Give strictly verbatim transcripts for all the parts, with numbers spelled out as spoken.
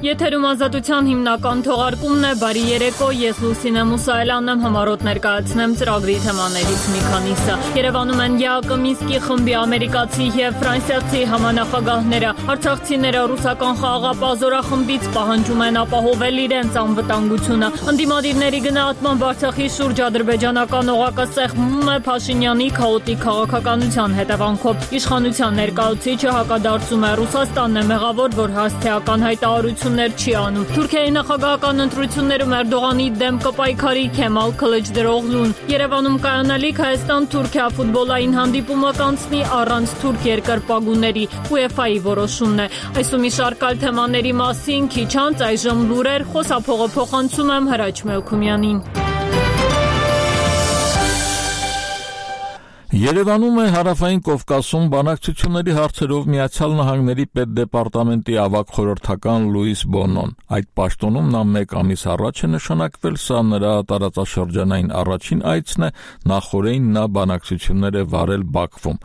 Եթերում ազատության հիմնական թողարկումն է, բարի երեկո, ես Լուսինե Մուսայելյանն եմ, համառոտ ներկայացնեմ ծրագրի թեմաներից մի քանիսը։ Երևանում են ԵԱԿ Մինսկի խմբի ամերիկացի և ֆրանսիացի համանախագահները, արցախցիները ռուսական խաղաղապահ պահանջում են ապահովել իրենց անվտանգությունը։ Ընդդիմադիրների գնահատմամբ Արցախի շուրջ ադրբեջանական օղակը սեղմում է Փաշինյանի քաոտիկ քաղաքականության հետևանքով։ Իշխանության ներկայացուցիչը հակադարձում է Ռուսաստանն է մեղավոր, որ հասցեական հայտարարություններ չի անում։ Թուրքիայի նախագահական ընտրություններում Էրդողանի դեմ կպայքարի Քեմալ Քլիչդարօղլուն։ Երևանում կայանալիք Հայաստան-Թուրքիա ֆուտբոլային հանդիպումը կանցնի առանց թուրք երկրպագուների, ՈՒԵՖԱ-ի որոշումն է։ Այս ու մի շարք այլ թեմաների մասին քիչ անց այժմ լուրեր, խոսափողը փոխանցում եմ Հրաչ Մելքումյանին։ Երևանում է Հարավային Կովկասում բանակցությունների հարցերով Միացյալ Նահանգների պետդեպարտամենտի ավագ խորհրդական Լուիս Բոնոն։ Այդ պաշտոնում նա մեկ ամիս առաջ է նշանակվել, սա նրա տարածաշրջանային առաջին այցն է, նախօրեին նա բանակցություններ է վարել Բաքվում։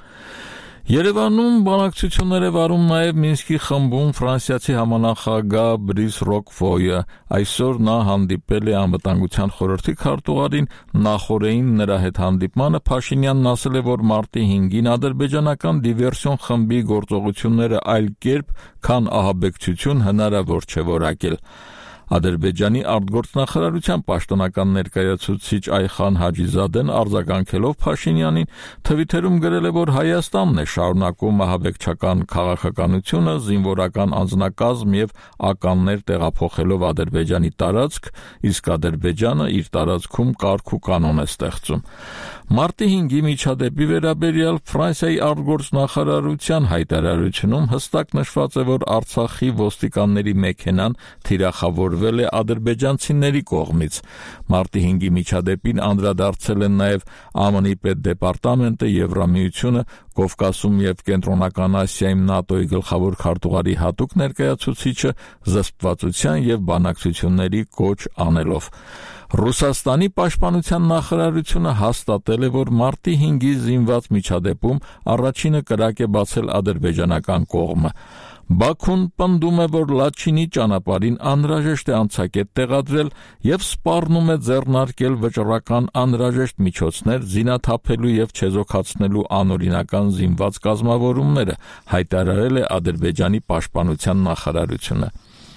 Երևանում բանակցություններ է վարում նաև Մինսկի խմբում ֆրանսիացի համանախագահ Բրիս Ռոկֆոյը։ Այսօր նա հանդիպել է անվտանգության խորհրդի քարտուղարին, նախօրեին նրա հետ հանդիպմանը Փաշինյանն ասել է, որ մարտի հինգին ադրբեջանական դիվերսիոն խմբի գործողությունները այլ կերպ, քան ահաբեկչություն հնարավոր չէ որակել։ Ադրբեջանի արտգործնախարարության պաշտոնական ներկայացուցիչ Այխան Հաջիզադեն արձագանքելով Փաշինյանին Թվիթերում գրել է, որ Հայաստանն է շարունակում ահաբեկչական քաղաքականությունը, զինվորական անձնակազմ եւ ականներ տեղափոխելով Ադրբեջանի տարածք, իսկ Ադրբեջանը իր տարածքում կարգ ու կանոն է ստեղծում։ Մարտի հինգի միջադեպի վերաբերյալ Ֆրանսիայի արտգործնախարարության հայտարարությունում հստակ նշված է, որ Արցախի ոստիկանների մեքենան թիրախավորվել է ադրբեջանցիների կողմից։ Մարտի հինգի միջադեպին անդրադարձել են նաև ԱՄՆ-ի պետդեպարտամենտը, Եվրամիությունը, Կովկասում եւ Կենտրոնական Ասիայում ՆԱՏՕ-ի գլխավոր քարտուղարի հատուկ ներկայացուցիչը զսպվածության եւ բանակցությունների կոչ անելով։ Ռուսաստանի պաշտպանության նախարարությունը հաստատել է, որ մարտի հինգի զինված միջադեպում առաջինը կրակ է բացել ադրբեջանական կողմը։ Բաքուն պնդում է, որ Լաչինի ճանապարհին անհրաժեշտ է անցակետ տեղադրել եւ սպառնում է ձեռնարկել վճռական անհրաժեշտ միջոցներ զինաթափելու եւ չեզոքացնելու անօրինական զինված կազմավորումները, հայտարարել է Ադրբեջանի պաշտպանության նախարարությունը։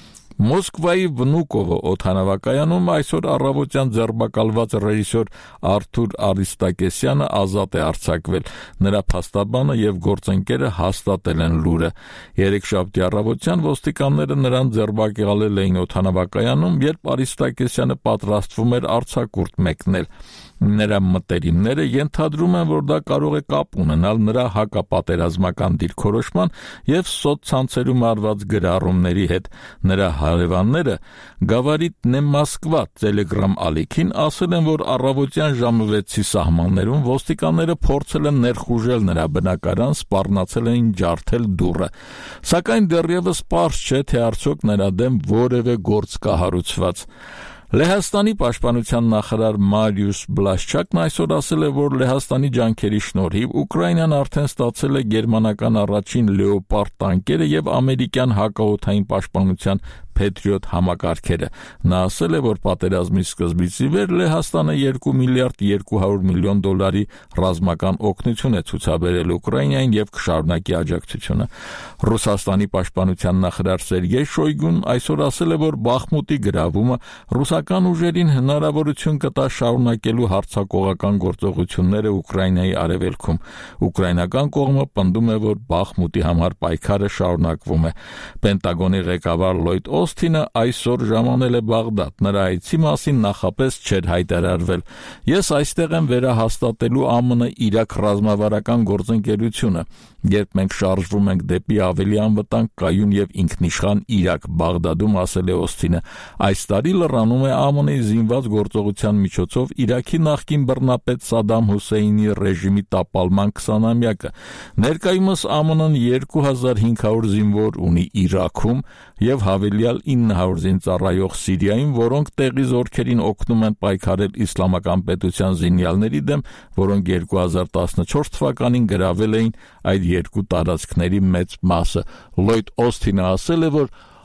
Մոսկվայի Վնուկովո օդանավակայանում այսօր առավոտյան ձերբակալված ռեժիսոր Արթուր Արիստակեսյանը ազատ է արձակվել։ Նրա փաստաբանը եւ գործընկերը հաստատել են լուրը։ Երեքշաբթի առավոտյան ոստիկանները նրան ձերբակալել էին օդանավակայանում, երբ Արիստակեսյանը պատրաստվում էր արձակուրդ մեկնել։ Նրա մտերիմները ենթադրում են, որ դա կարող է կապ ունենալ նրա հակապատերազմական դիրքորոշման եւ սոցցանցերում արված գրառումների հետ։ Նրա հարևանները Գավարիտ Մոսկվա Telegram ալիքին ասել են, որ առավոտյան ժամը վեցի սահմաններում ոստիկանները փորձել են ներխուժել նրա բնակարան, սպառնացել են ջարդել դուռը։ Սակայն դեռևս պարզ չէ, թե արդյոք նրա դեմ որևէ գործ կա հարուցված։ Լեհաստանի պաշտպանության նախարար Մարիուս Բլաշչակն այսօր ասել է, որ Լեհաստանի ջանքերի շնորհիվ Ուկրաինան արդեն ստացել է գերմանական առաջին Լեոպարդ տանկերը եւ ամերիկյան հակաօդային պաշտպանության Patriot համակարգերը։ Նա ասել է, որ պատերազմի սկզբից ի վեր Լեհաստանը երկու միլիարդ երկու հարյուր միլիոն դոլարի ռազմական օգնություն է ցուցաբերել Ուկրաինային եւ կշարունակի աջակցությունը։ Ռուսաստանի պաշտպանության նախարար Սերգեյ Շոյգուն այսօր ասել է, որ Բախմուտի գրավումը ռուսական ուժերին հնարավորություն կտա շարունակելու հարձակողական գործողությունները Ուկրաինայի արևելքում։ Ուկրաինական կողմը պնդում է, որ Բախմուտի համար պայքարը շարունակվում է։ Պենտագոնի ղեկավար Լոյդ Օսթինը այսօր ժամանել է Բաղդադ։ Նրա այցի մասին նախապես չէր հայտարարվել։ Ես այստեղ եմ վերահաստատելու ԱՄՆ-Իրաք ռազմավարական գործընկերությունը, երբ մենք շարժվում ենք դեպի ավելի անվտանգ, կայուն եւ ինքնիշխան Իրաք, Բաղդադում ասել է Օսթինը։ Այս տարի լրանում է ԱՄՆ-ի զինված գործողության միջոցով Իրաքի նախկին բռնապետ Սադամ Հուսեյնի ռեժիմի տապալման քսանամյակը։ Ներկայումս ԱՄՆ-ն երկու հազար հինգ հարյուր զինվոր ունի Իրաքում եւ հավելյալ ինը հարյուր զինծառայող Սիրիայում, որոնք տեղի զորքերին օգնում են պայքարել իսլամական պետության զինյալների դեմ, որոնք երկու հազար տասնչորս թվականին գրավել էին այդ երկու տարածքների մեծ մասը։ Լոյդ Օսթինը ասել է, որ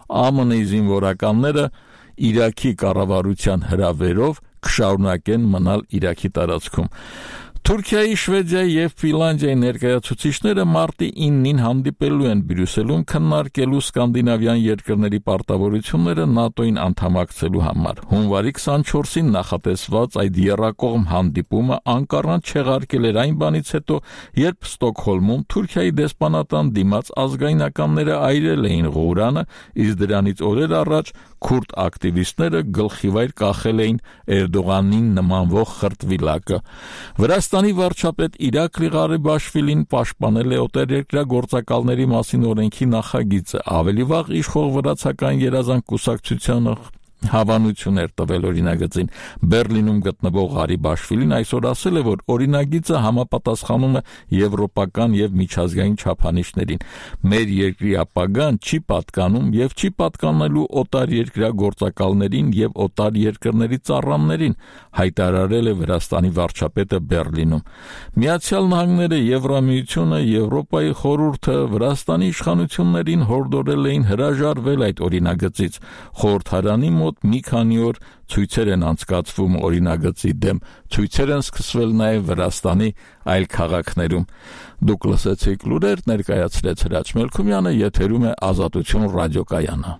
Ա Մ Ն-ի զինվորականները Իրաքի կառավարության հրավերով կշարունակեն մնալ Իրաքի տարածքում։ Թուրքիայի, Շվեդիայի եւ Ֆինլանդիայի ներկայացուցիչները մարտի իննին հանդիպելու են Բրյուսելում քննարկելու սկանդինավյան երկրների պարտավորությունները ՆԱՏՕ-ին անդամակցելու համար։ Հունվարի քսանչորսին նախատեսված այդ եռակողմ հանդիպումը Անկարան չեղարկել էր այն բանից հետո, երբ Ստոկհոլմում Թուրքիայի դեսպանատան դիմաց ազգայնականները այրել էին Ղուրանը, իսկ դրանից օրեր առաջ քուրդ ակտիվիստները գլխիվայր կախել էին Էրդողանին նմանվող խրտվիլակը։ Վրաստանի վարչապետ Իրակլի Ղարիբաշվիլին պաշտպանել է օտարերկրյա գործակալների մասին օրենքի նախագիծը, ավելի վաղ իշխող վրացական երազանք կուսակցությանը հավանություն էր տվել օրինագծին։ Բերլինում գտնվող Ղարիբաշվիլին այսօր ասել է, որ օրինագիծը համապատասխանում է եվրոպական եւ միջազգային չափանիշներին։ Մեր երկրի ապագան չի պատկանում եւ չի պատկանելու օտարերկրյա գործակալներին եւ օտար երկրների ծառաներին, հայտարարել է Վրաստանի վարչապետը Բերլինում։ Միացյալ Նահանգները, Եվրամիությունը, Եվրոպայի խորհուրդը Վրաստանի իշխանություններին հորդորել էին հրաժարվել այդ օրինագծից։ Խորհրդարանի մոտ մի քանի օր ցույցեր են անցկացվում օրինագծի դեմ, ցույցեր են սկսվել նաև Վրաստանի այլ քաղաքներում։ Դուք լսեցիք լուրեր, ներկայացրեց Հրաչ Մելքումյանը, եթերում է Ազատություն ռադիոկայանը։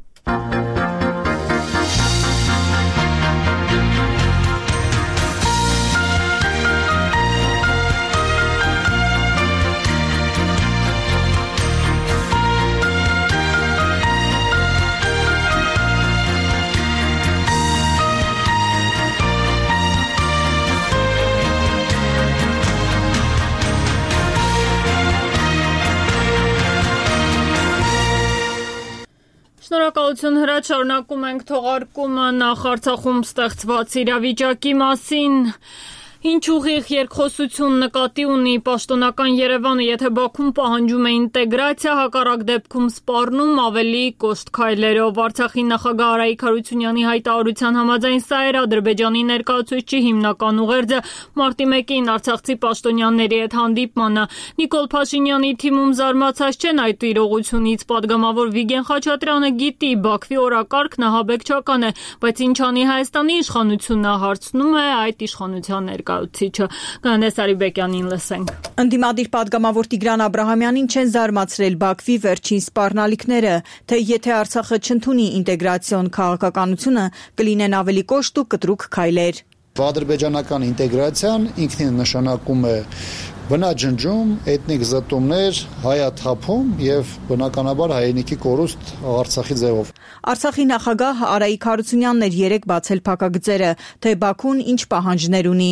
Շնորհակալություն Հրաչ, շարունակում ենք թողարկումը նախ Արցախում ստեղծված իրավիճակի մասին։ Ինչ ուղիղ երկխոսություն նկատի ունի պաշտոնական Երևանը, եթե Բաքուն պահանջում է ինտեգրացիա, հակառակ դեպքում սպառնում ավելի կոշտ քայլերով։ Արցախի նախագահ Արայիկ Հարությունյանի հայտարարության համաձայն սա էր Ադրբեջանի ներկայացուցիչի հիմնական ուղերձը մարտի մեկին արցախցի պաշտոնյաների հետ հանդիպմանը։ Նիկոլ Փաշինյանի թիմում զարմացած չեն այդ իրողությունից, падգամավոր Վիգեն Խաչատրյանը գիտի Բաքվի օրակարգն ահաբեկչական է, բայց ինչ անի Հայաստանի իշխանությունը, հարցնում է այդ իշխանության ներկայացուցիչը։ Գանես Արիբեկյանին լսենք։ Ընդդիմադիր падգամավոր Տիգրան Աբրահամյանին չեն զարմացրել Բաքվի վերջին սպառնալիքները, թե եթե Արցախը չընդունի ինտեգրացիոն քաղաքականությունը, կլինեն ավելի կոշտ ու կտրուկ քայլեր։ Ադրբեջանական ինտեգրացիան ինքնին նշանակում է բնաջնջում, էթնիկ զտումներ, հայաթափում եւ բնականաբար հայրենիքի կորուստ Արցախի ձևով։ Արցախի նախագահ Արայիկ Հարությունյանն էր երեկ բացել փակագծերը, թե Բաքուն ինչ պահանջներ ունի։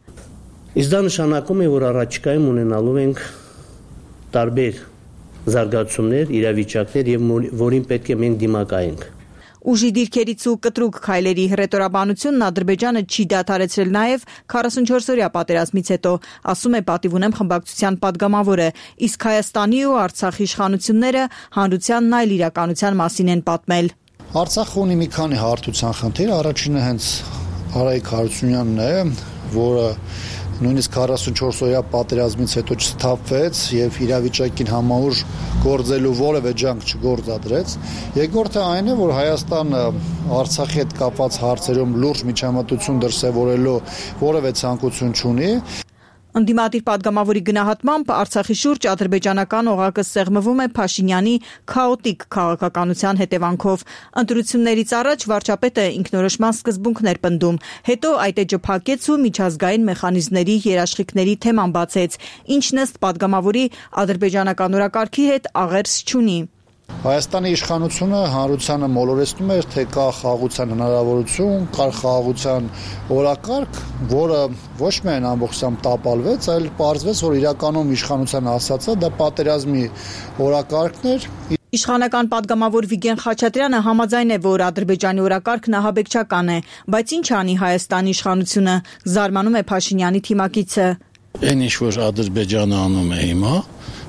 Իսկ դա նշանակում է, որ առաջիկայում ունենալու ենք տարբեր զարգացումներ, իրավիճակներ եւ որին պետք է մենք դիմակայենք։ Ուժի դիրքերից ու կտրուկ քայլերի հռետորաբանությունն Ադրբեջանը չի դադարեցրել նաև քառասունչորսօրյա պատերազմից հետո, ասում է Պատիվ ունեմ խմբակցության падգամավորը, իսկ Հայաստանի ու Արցախի իշխանությունները հանրությանն այլ իրականության մասին են պատմել։ Արցախը ունի մի քանի հարթության խնդիր, առաջինը հենց Արայիկ Հարությունյանն է, որը նույնիսկ քառասունչորսօրյա պատերազմից հետո չսթափվեց եւ իրավիճակին համահուժ գործելու որևէ ջանք չգործադրեց։ Երկրորդը այն է, որ Հայաստանը Արցախի հետ կապված հարցերում լուրջ միջամտություն դրսևորելու որևէ ցանկություն չունի։ Ընդդիմադիր падգամավորի գնահատմամբ Արցախի շուրջ ադրբեջանական օղակը սեղմվում է Փաշինյանի քաոտիկ քաղաքականության հետևանքով։ Ընտրություններից առաջ վարչապետը ինքնորոշման սկզբունքներ պնդում, հետո այդ էջը փակեց ու միջազգային մեխանիզմների երաշխիքների թեման բացեց, ինչն ըստ падգամավորի ադրբեջանական օրակարգի հետ աղերս չունի։ Հայաստանի իշխանությունը հանրությանը մոլորեցնում էր, թե կա խաղաղության հնարավորություն, կա խաղաղության օրակարգ, որը ոչ միայն ամբողջությամբ տապալվեց, այլ պարզվեց, որ իրականում իշխանության ասածը դա պատերազմի օրակարգն էր։ Իշխանական падգամավոր Վիգեն Խաչատրյանը համաձայն է, որ Ադրբեջանի օրակարգն ահաբեկչական է, բայց ինչ անի Հայաստանի իշխանությունը, զարմանում է Փաշինյանի թիմակիցը։ Այն ինչ որ Ադրբեջանը անում է հիմա,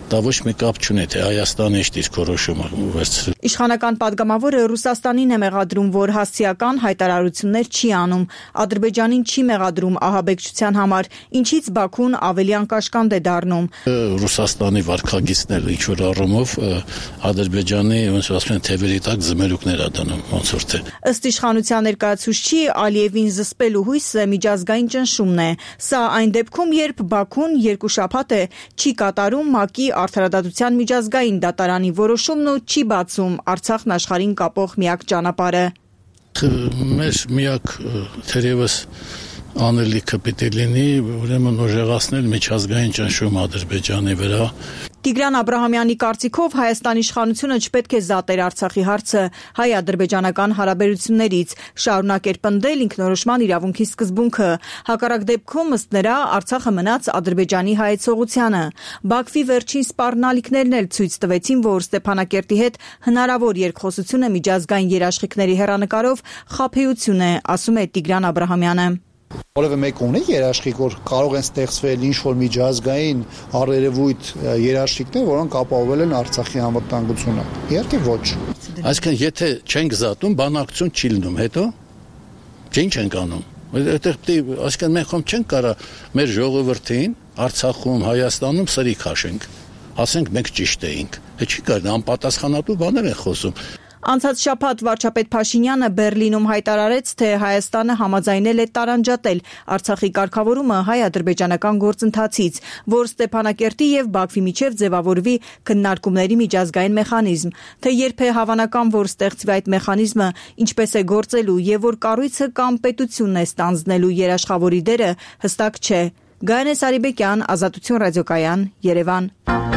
դա ոչ մի կապ չունի, թե Հայաստանը ինչ դիրքորոշումը վերցրել։ Իշխանական падգամավորը Ռուսաստանին է մեղադրում, որ հասցեական հայտարարություններ չի անում, Ադրբեջանին չի մեղադրում ահաբեկչության համար, ինչից Բաքուն ավելի անկաշկանդ է դառնում։ Ռուսաստանի վարքագիծները ինչ որ առումով Ադրբեջանի, ոնց ասում են, թևերի տակ զմերուկներ ա դնում, ոնց որ թե։ Ըստ իշխանության ներկայացուցչի Ալիևին զսպելու հույսը միջազգային ճնշումն է։ Սա այն դեպքում, երբ Բաքուն երկու շաբաթ է չի կատարում ՄԱԿ-ի արդարադատության միջազգային դատարանի որոշումն ու չի բացում Արցախն աշխարհին կապող միակ ճանապարհը։ Մեր միակ թերևս անելիքը պիտի լինի, ուրեմն ուժեղացնել միջազգային ճնշում Ադրբեջանի վրա։ Տիգրան Աբրահամյանի կարծիքով Հայաստանի իշխանությունը չպետք է զատեր Արցախի հարցը հայ-ադրբեջանական հարաբերություններից, շարունակեր պնդել ինքնորոշման իրավունքի սկզբունքը։ Հակառակ դեպքում, ըստ նրա, Արցախը մնաց Ադրբեջանի հայեցողությանը։ Բաքվի վերջին սպառնալիքներն էլ ցույց տվեցին, որ Ստեփանակերտի հետ հնարավոր երկխոսությունը միջազգային երաշխիքների հեռանկարով խաբեություն է, ասում է Տիգրան Աբրահամյանը։ Որևէ մեկ ունի երաշխիք, որ կարող են ստեղծվել ինչ-որ միջազգային առերևույթ երաշխիքներ, որոնք ապահովել են Արցախի անվտանգությունը։ Իհարկե ոչ։ Այսինքն, եթե չենք զատում, բանակցություն չի լինում, հետո ինչ ենք անում։ Այդտեղ պետք է, այսինքն մենք խոմ չենք կարա մեր ժողովրդին Արցախում, Հայաստանում սրի քաշենք։ Ասենք մենք ճիշտ էինք։ Դա չի կարող, անպատասխանատու բաներ են խոսում։ Անցած շաբաթ վարչապետ Փաշինյանը Բերլինում հայտարարեց, թե Հայաստանը համաձայնել է տարանջատել Արցախի կարգավորումը հայ-ադրբեջանական գործընթացից, որ Ստեփանակերտի եւ Բաքվի միջև ձևավորվի քննարկումների միջազգային մեխանիզմ, թե երբ է հավանական, որ ստեղծվի այդ մեխանիզմը, ինչպես է գործելու եւ որ կառույցը կամ պետությունն է ստանձնելու երաշխավորի դերը, հստակ չէ։ Գայանե Սարիբեկյան, Ազատություն ռադիոկայան, Երևան։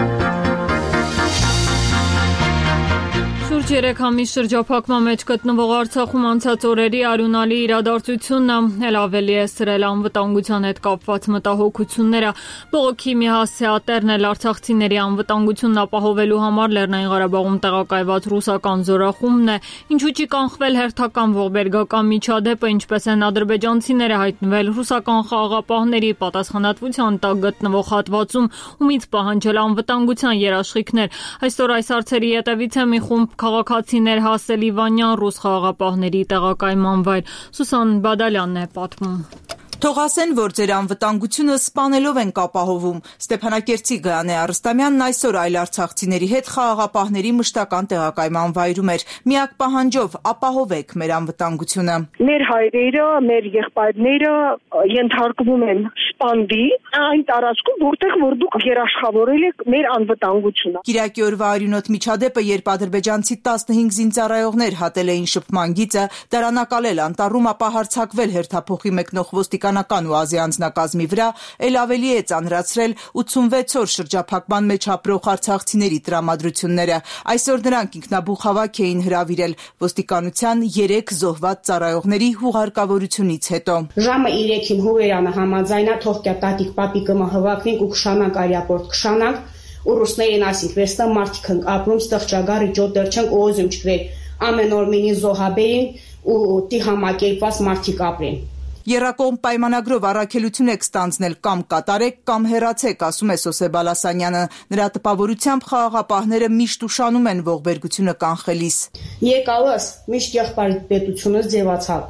Շուրջ երեք ամիս շրջափակման մեջ գտնվող Արցախում անցած օրերի արյունալի իրադարձությունն էլ ավելի է սրել անվտանգության հետ կապված մտահոգությունները։ Բողոքի մի հասցեատերն էլ արցախցիների անվտանգությունն ապահովելու համար Լեռնային Ղարաբաղում տեղակայված ռուսական զորախումբն է, ինչու չի կանխվել հերթական ողբերգական միջադեպը, ինչպես են ադրբեջանցիները հայտնվել ռուսական խաղաղապահների պատասխանատվության տակ գտնվող հատվածում, ումից պահանջել անվտանգության երաշխիքներ։ Այսօր այս հարցերի հետևից է մի խումբ քաղաքացիներ հասել Իվանյան ռուս խաղաղապահների տեղակայման վայր։ Սուսան Բադալյանն է պատմում։ Թող ասեն, որ ձեր անվտանգությունը սպանելով ենք ապահովում։ Ստեփանակերտի Գայանե Արստամյանն այսօր այլ արցախցիների հետ խաղաղապահների մշտական տեղակայման վայրում էր։ Միակ պահանջով ապահովեք մեր անվտանգությունը։ Մեր հայրերը, մեր եղբայրները ենթարկվում են սպանդի այն տարածքում, որտեղ որ դուք երաշխավորել եք մեր անվտանգությունը։ Կիրակի օրվա արյունոտ միջադեպը, երբ ադրբեջանցի տասնհինգ զինծառայողներ հատել էին շփման գիծը, դարանակալել անտառում, ապա հարձակվել հերթափոխի մեկնող ոստիկանական ու ազի անձնակազմի վրա, էլ ավելի է ծանրացրել ութսունվեց օր շրջափակման մեջ ապրող արցախցիների տրամադրությունները։ Այսօր նրանք ինքնաբուխ հավաք էին հրավիրել ոստիկանության երեք զոհված ծառայողների հուղարկավորությունից հետո։ Ժամը երեքին հուվերանը համաձայնա թողքյա տատիկ պապիկը մհվակնենք ու քշանանք արիապորտ քշանանք ու ռուսներին ասինք վերստա մարդիկ ենք ապրում ստղճագարի ջոտեր չենք օզում չկրել ամեն օր մինի զոհաբերին ու տի համակերպված մարդիկ ապրեն։ Եռակողմ պայմանագրով առաքելություն եք ստանձնել կամ կատարեք կամ հեռացեք, ասում է Սոսե Բալասանյանը։ Նրա տպավորությամբ խաղաղապահները միշտ ուշանում են ողբերգությունը կանխելիս։ Եկալս միշտ եղբայր պետությունը ձևացավ։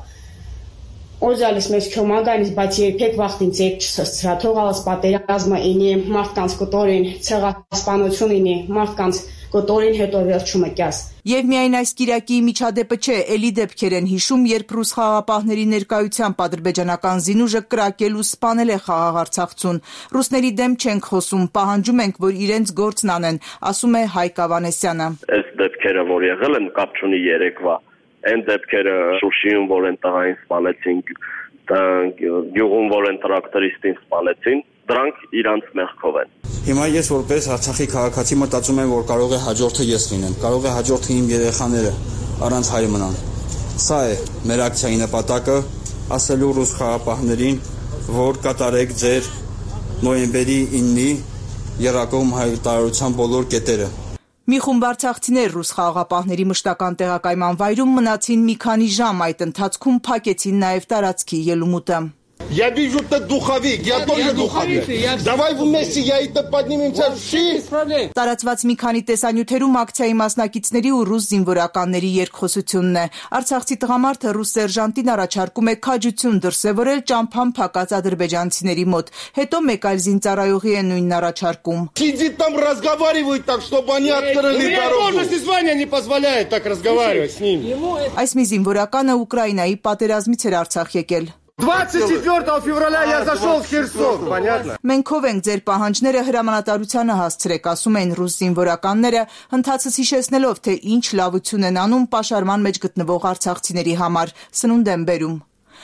Օզալիս մեզ քոմագանից բայց երբեք վախտին ձեկ չսցրա թողալս պատերազմը ինի մարդկանց կտորին ցեղասպանություն ինի մարդկանց կտորին հետո վերջումը կյաս։ Եվ միայն այս Կիրակի միջադեպը չէ, էլի դեպքեր են հիշում, երբ ռուս խաղաղապահների ներկայությամբ ադրբեջանական զինուժը կրակել ու սպանել է խաղաղ Արցախցուն։ Ռուսների դեմ չենք խոսում, պահանջում ենք, որ իրենց գործն անեն, ասում է Հայկ Ավանեսյանը։ Այս դեպքերը, որ եղել են, կապ չունի երեկվա, այն դեպքերը Շուշիում, որ են տղային սպանեցին, գյուղում, որ են տրակտորիստին սպանեցին, դրանք իրանց մեղքով են։ Հիմա ես որպես Արցախի քաղաքացի մտածում եմ, որ կարող է հաջորդը ես լինեմ, կարող է հաջորդը իմ երեխաները առանց հայր մնան։ Սա է մեր ակցիայի նպատակը, ասելու ռուս խաղաղապահներին, որ կատարեք ձեր նոյեմբերի իննի եռակողմ հայտարարության բոլոր կետերը։ Մի խումբ արցախցիներ ռուս խաղաղապահների մշտական տեղակայման վայրում մնացին մի քանի ժամ, այդ ընթացքում փակեցին նաև տարածքի ելումուտը։ Я вижу, ты духовик, я тоже духовик. Давай вместе, я это поднимемся все. Տարածված մի քանի տեսանյութերում ակցիայի մասնակիցների ու ռուս զինվորականների երկխոսությունն է։ Արցախցի տղամարդը ռուս սերժանտին առաջարկում է քաջություն դրսևորել ճամփան փակած ադրբեջանցիների մոտ։ Հետո մեկ այլ զինծառայողի է նույնն առաջարկում։ Сидит там, разговаривает так, чтобы они открыли дорогу. Возможности звания не позволяет так разговаривать с ними. Այս մի զինվորականը Ուկրաինայի պատերազմից էր Արցախ եկել։ двадцать четвёртого февраля я зашел в Херсон, понятно? Մենք ով ենք ձեր պահանջները հրամանատարությանը հասցրեք, ասում են ռուս զինվորականները, ընթացս հիշեցնելով, թե ինչ լավություն են անում պաշարման մեջ գտնվող արցախցիների համար, սնունդ են բերում։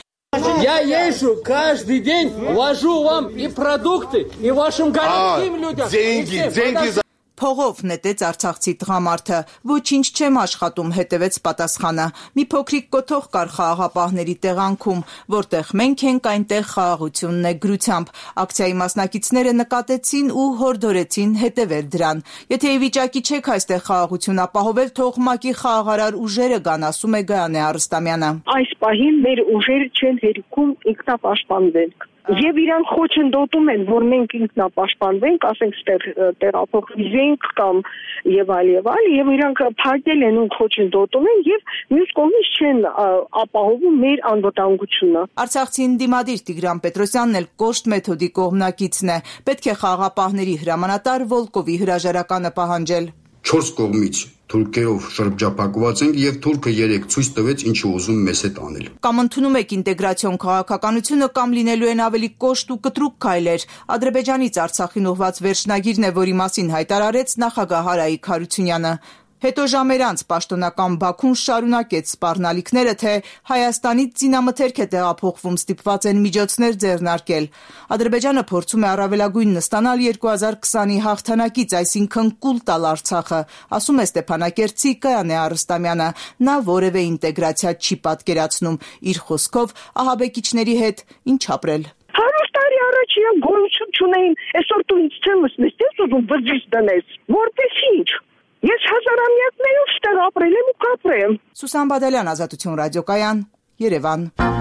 Я езжу каждый день, вожу вам и продукты, и вашим городским людям. Деньги, деньги за... Փողով նետեց արցախցի տղամարդը, ոչինչ չեմ աշխատում, հետևեց պատասխանը։ Մի փոքրիկ կոթող կար խաղաղապահների տեղանքում, որտեղ մենք ենք, այնտեղ խաղաղությունն է գրությամբ։ Ակցիայի մասնակիցները նկատեցին ու հորդորեցին հետևել դրան։ Եթե ի վիճակի չեք այստեղ խաղաղություն ապահովել, թող ՄԱԿ-ի խաղաղարար ուժերը գան, ասում է Գայանե Արստամյանը։ Այս պահին մեր ուժերը չեն հերիքում ինքնապաշտպանվենք։ Եվ իրանք խոչընդոտում են, որ մենք ինքնապաշտպանվենք, ասենք ստեղ տեղափոխվենք կամ եւ այլ եւ այլ, եւ իրանք փակել են ու խոչընդոտում են եւ մյուս կողմից չեն ապահովում մեր անվտանգությունը։ Արցախցի ընդդիմադիր Տիգրան Պետրոսյանն էլ կոշտ մեթոդի կողմնակիցն է։ Պետք է խաղաղապահների հրամանատար Վոլկովի հրաժարականը պահանջել։ Չորս կողմից թուրքերով շրջափակված ենք եւ թուրքը երեք ցույց տվեց ինչի ուզում մեզ հետ անել։ Կամ ընդունում եք ինտեգրացիոն քաղաքականությունը կամ լինելու են ավելի կոշտ ու կտրուկ քայլեր։ Ադրբեջանից Արցախին ուղղված վերջնագիրն է, որի մասին հայտարարեց նախագահ Արայիկ Հարությունյանը։ Հետո ժամեր անց պաշտոնական Բաքուն շարունակեց սպառնալիքները, թե Հայաստանից զինամթերք է տեղափոխվում, ստիպված են միջոցներ ձեռնարկել։ Ադրբեջանը փորձում է առավելագույնն ստանալ երկու հազար քսանի հաղթանակից, այսինքն կուլ տալ Արցախը, ասում է Ստեփանակերտցի Գայանե Արստամյանը։ Նա որևէ ինտեգրացիա չի պատկերացնում։ Իր խոսքով ահաբեկիչների հետ ինչ ապրել։ Հարյուր տարի առաջ իրենք գոյություն չունեին, այսօր դու ինձ չեմ լսնես, ես ուզում բջիջ դնես, որպես ինչ։ Ես հազարամյակներով ստեղ ապրել եմ ու կապրեմ։ Սուսան Բադալյան, Ազատություն ռադիոկայան, Երևան։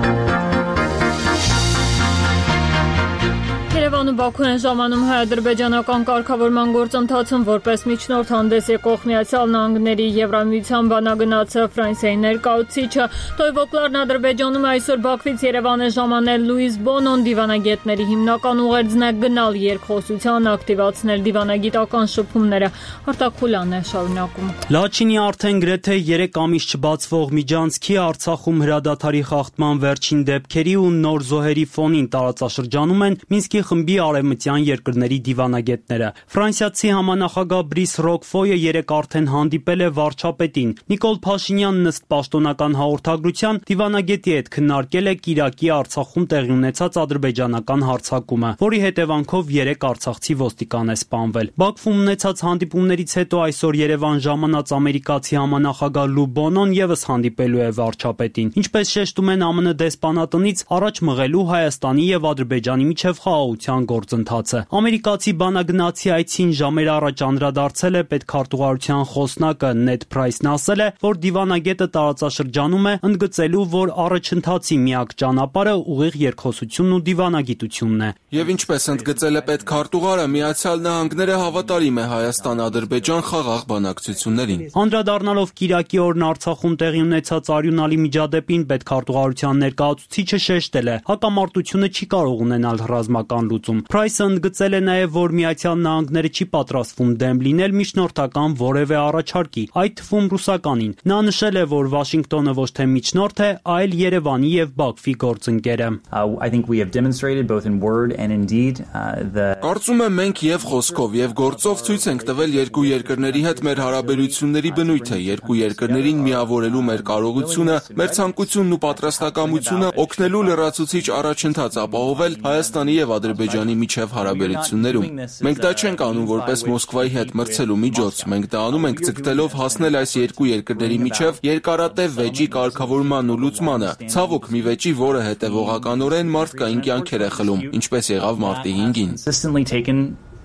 Երևանում Բաքուն են ժամանում հայ-ադրբեջանական կարգավորման գործընթացում որպես միջնորդ հանդես եկող Միացյալ Նահանգների Եվրամիության բանագնացը Ֆրանսիայի ներկայացուցիչը Տոյվոկլարն Ադրբեջանում այսօր Բաքվից Երևան է ժամանել Լուիս Բոնոն դիվանագետների հիմնական ուղերձն է գնալ երկխոսության, ակտիվացնել դիվանագիտական շփումները։ Արտակ Խուլյանն է շարունակում։ Լաչինի արդեն գրեթե երեք ամիս չբացվող միջանցքի Արցախում հրադադարի խախտման վերջին դեպքերի ու նոր զոհերի ֆոնին տարածաշրջանում են Մինսկի խմբի արևմտյան երկրների դիվանագետները։ Ֆրանսիացի համանախագահ Բրիս Ռոկֆոյը երեկ արդեն հանդիպել է վարչապետին։ Նիկոլ Փաշինյանն ըստ պաշտոնական հաղորդագրության դիվանագետի հետ քննարկել է Կիրակի Արցախում տեղի ունեցած ադրբեջանական հարձակումը, որի հետևանքով երեք արցախցի ոստիկան է սպանվել։ Բաքվում ունեցած հանդիպումներից հետո այսօր Երևան ժամանած ամերիկացի համանախագահ Լու Բոնոն եւս հանդիպելու է վարչապետին։ Ինչպես շեշտում են ԱՄՆ դեսպանատնից, առաջ մղելու Հայաստանի եւ Ադրբեջանի միջև խաղաղության գործընթացը։ Ամերիկացի բանագնացի այցին ժամեր առաջ անդրադարձել է պետքարտուղարության խոսնակը Նեդ Փրայսն ասել է, որ դիվանագետը տարածաշրջանում է ընդգծելու, որ առաջընթացի միակ ճանապարհը ուղիղ երկխոսությունն ու դիվանագիտությունն է։ Եվ ինչպես ընդգծել է պետքարտուղարը, Միացյալ Նահանգները հավատարիմ է Հայաստան-Ադրբեջան խաղաղ բանակցություններին։ Անդրադառնալով Կիրակի օրն Արցախում տեղի ունեցած արյունալի միջադեպին, պետքարտուղարության ներկայացուցիչը շեշտել է, հակամարտությունը չի կարող ունենալ ռազմական լուծում։ Փրայսը ընդգծել է նաև, որ Միացյալ Նահանգները չի պատրաստվում դեմ լինել միջնորդական որևէ առաջարկի, այդ թվում ռուսականին։ Նա նշել է, որ Վաշինգտոնը ոչ թե միջնորդ է, այլ Երևանի եւ Բաքվի գործընկերը։ Կարծում եմ մենք եւ խոսքով եւ գործով ցույց ենք տվել երկու երկրների հետ մեր հարաբերությունների բնույթը, երկու երկրներին միավորելու մեր կարողությունը, մեր ցանկությունն ու պատրաստակամությունը օգնելու լրացուցիչ առաջընթաց ապահովել Հայաստանի եւ Ադրբեջանի միջև հարաբերություններում։ Մենք դա չենք անում որպես Մոսկվայի հետ մրցելու միջոց, մենք դա անում ենք ձգտելով հասնել այս երկու երկրների միջև երկարատև վեճի կարգավորման ու լուծմանը։ Ցավոք մի վեճի, որը հետևողականորեն մարդկային կյանքեր է խլում, ինչպես եղավ մարտի հինգին։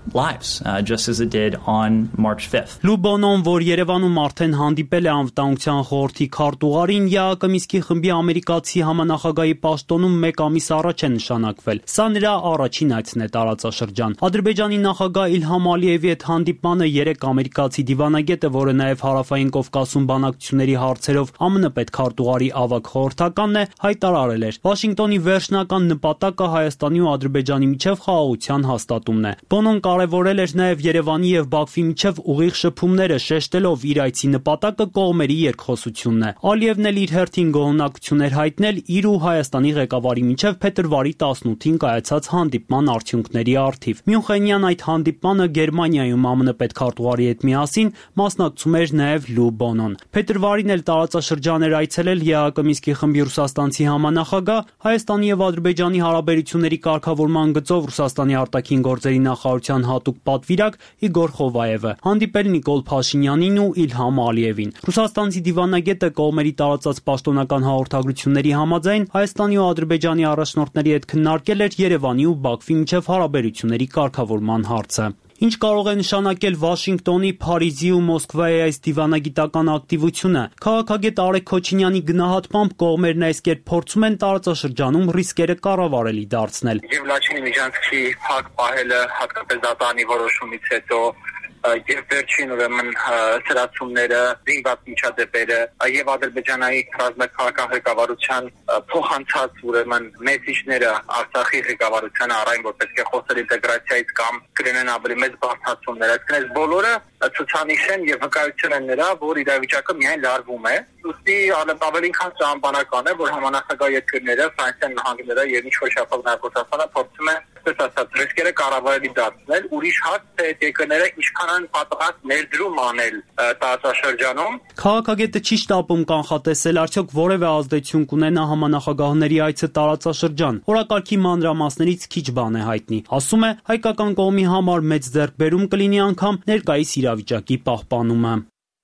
lives, uh, just as it did on March fifth. Լու Բոնոն, որ Երևանում արդեն հանդիպել է անվտանգության խորհրդի քարտուղարին, ԵԱԿ Մինսկի խմբի ամերիկացի համանախագահի պաշտոնում մեկ ամիս առաջ է նշանակվել։ Սա նրա առաջին այցն է տարածաշրջան։ Ադրբեջանի նախագահ Իլհամ Ալիևի հետ հանդիպմանը երեք ամերիկացի դիվանագետը, որը նաև Հարավային Կովկասում բանակցությունների հարցերով ԱՄՆ պետքարտուղարի ավագ խորհրդականն է, հայտարարել էր. Վաշինգտոնի վերջնական նպատակը Հայաստանի ու Ադրբեջանի միջև խաղաղության հաստատումն է։ Բոնոն կարևորել էր նաև Երևանի եւ Բաքվի միջև ուղիղ շփումները, շեշտելով իր այցի նպատակը կողմերի երկխոսությունն է։ Ալիևն էլ իր հերթին գոհունակություն էր հայտնել իր ու Հայաստանի ղեկավարի միջև փետրվարի տասնութին կայացած հանդիպման արդյունքների առթիվ։ Մյունխենյան այդ հանդիպմանը Գերմանիայում ԱՄՆ պետքարտուղարի հետ միասին մասնակցում էր նաև Լու Բոնոն։ Փետրվարին էլ տարածաշրջան էր այցելել ԵԱԿ Մինսկի խմբի ռուսաստանցի համանախագահ, Հայաստանի եւ Ադրբեջանի հարաբերությունների կարգավորման գծով Ռուսաստանի արտաքին գործերի նախարարության հատուկ պատվիրակ Իգոր Խովայևը, հանդիպել Նիկոլ Փաշինյանին ու Իլհամ Ալիևին։ Ռուսաստանցի դիվանագետը կողմերի տարածած պաշտոնական հաղորդագրությունների համաձայն Հայաստանի ու Ադրբեջանի առաջնորդների հետ քննարկել էր Երևանի ու Բաքվի միջև հարաբերությունների կարգավորման հարցը։ Ինչ կարող է նշանակել Վաշինգտոնի, Փարիզի ու Մոսկվայի այս դիվանագիտական ակտիվությունը։ Քաղաքագետ Արեգ Քոչինյանի գնահատմամբ կողմերն այս կերպ փորձում են տարածաշրջանում ռիսկերը կառավարելի դարձնել։ Եվ Լաչինի միջանցքի փակ պահելը, հատկապես դատարանի որոշումից հետո, եւ վերջին ուրեմն սրացումները, զինված միջադեպերը եւ Ադրբեջանի ռազմաքաղաքական ղեկավարության փոխանցած ուրեմն մեսիջները Արցախի ղեկավարությանը առայն որ պետք է խոսել ինտեգրացիայից կամ կրենեն ավելի մեծ բարձրացումներ, այսինքն այս բոլորը ցուցանիշ են եւ վկայություն են նրա, որ իրավիճակը միայն լարվում է։ Ուստի ավելին քան ճամփանական է, որ համանախագահ երկրները, Ֆրանսիան, Նահանգները եւ ինչ որ շփոթ Ռուսաստանը փորձում է ասած ռիսկերը կառավարելի դարձնել, ուրիշ հարց թե այդ երկրները ինչքան են պատրաստ ներդրում անել տարածաշրջանում։ Քաղաքագետը չի շտապում կանխատեսել արդյոք որևէ ազդեցություն կունենա համանախագահների այցը տարածաշրջան։ Օրակարգի մանրամասներից քիչ բան է հայտնի։ Ասում է, հայկական կողմի համար մեծ ձեռքբերում կլինի անգամ ներկայիս իրավիճակի պահպանումը։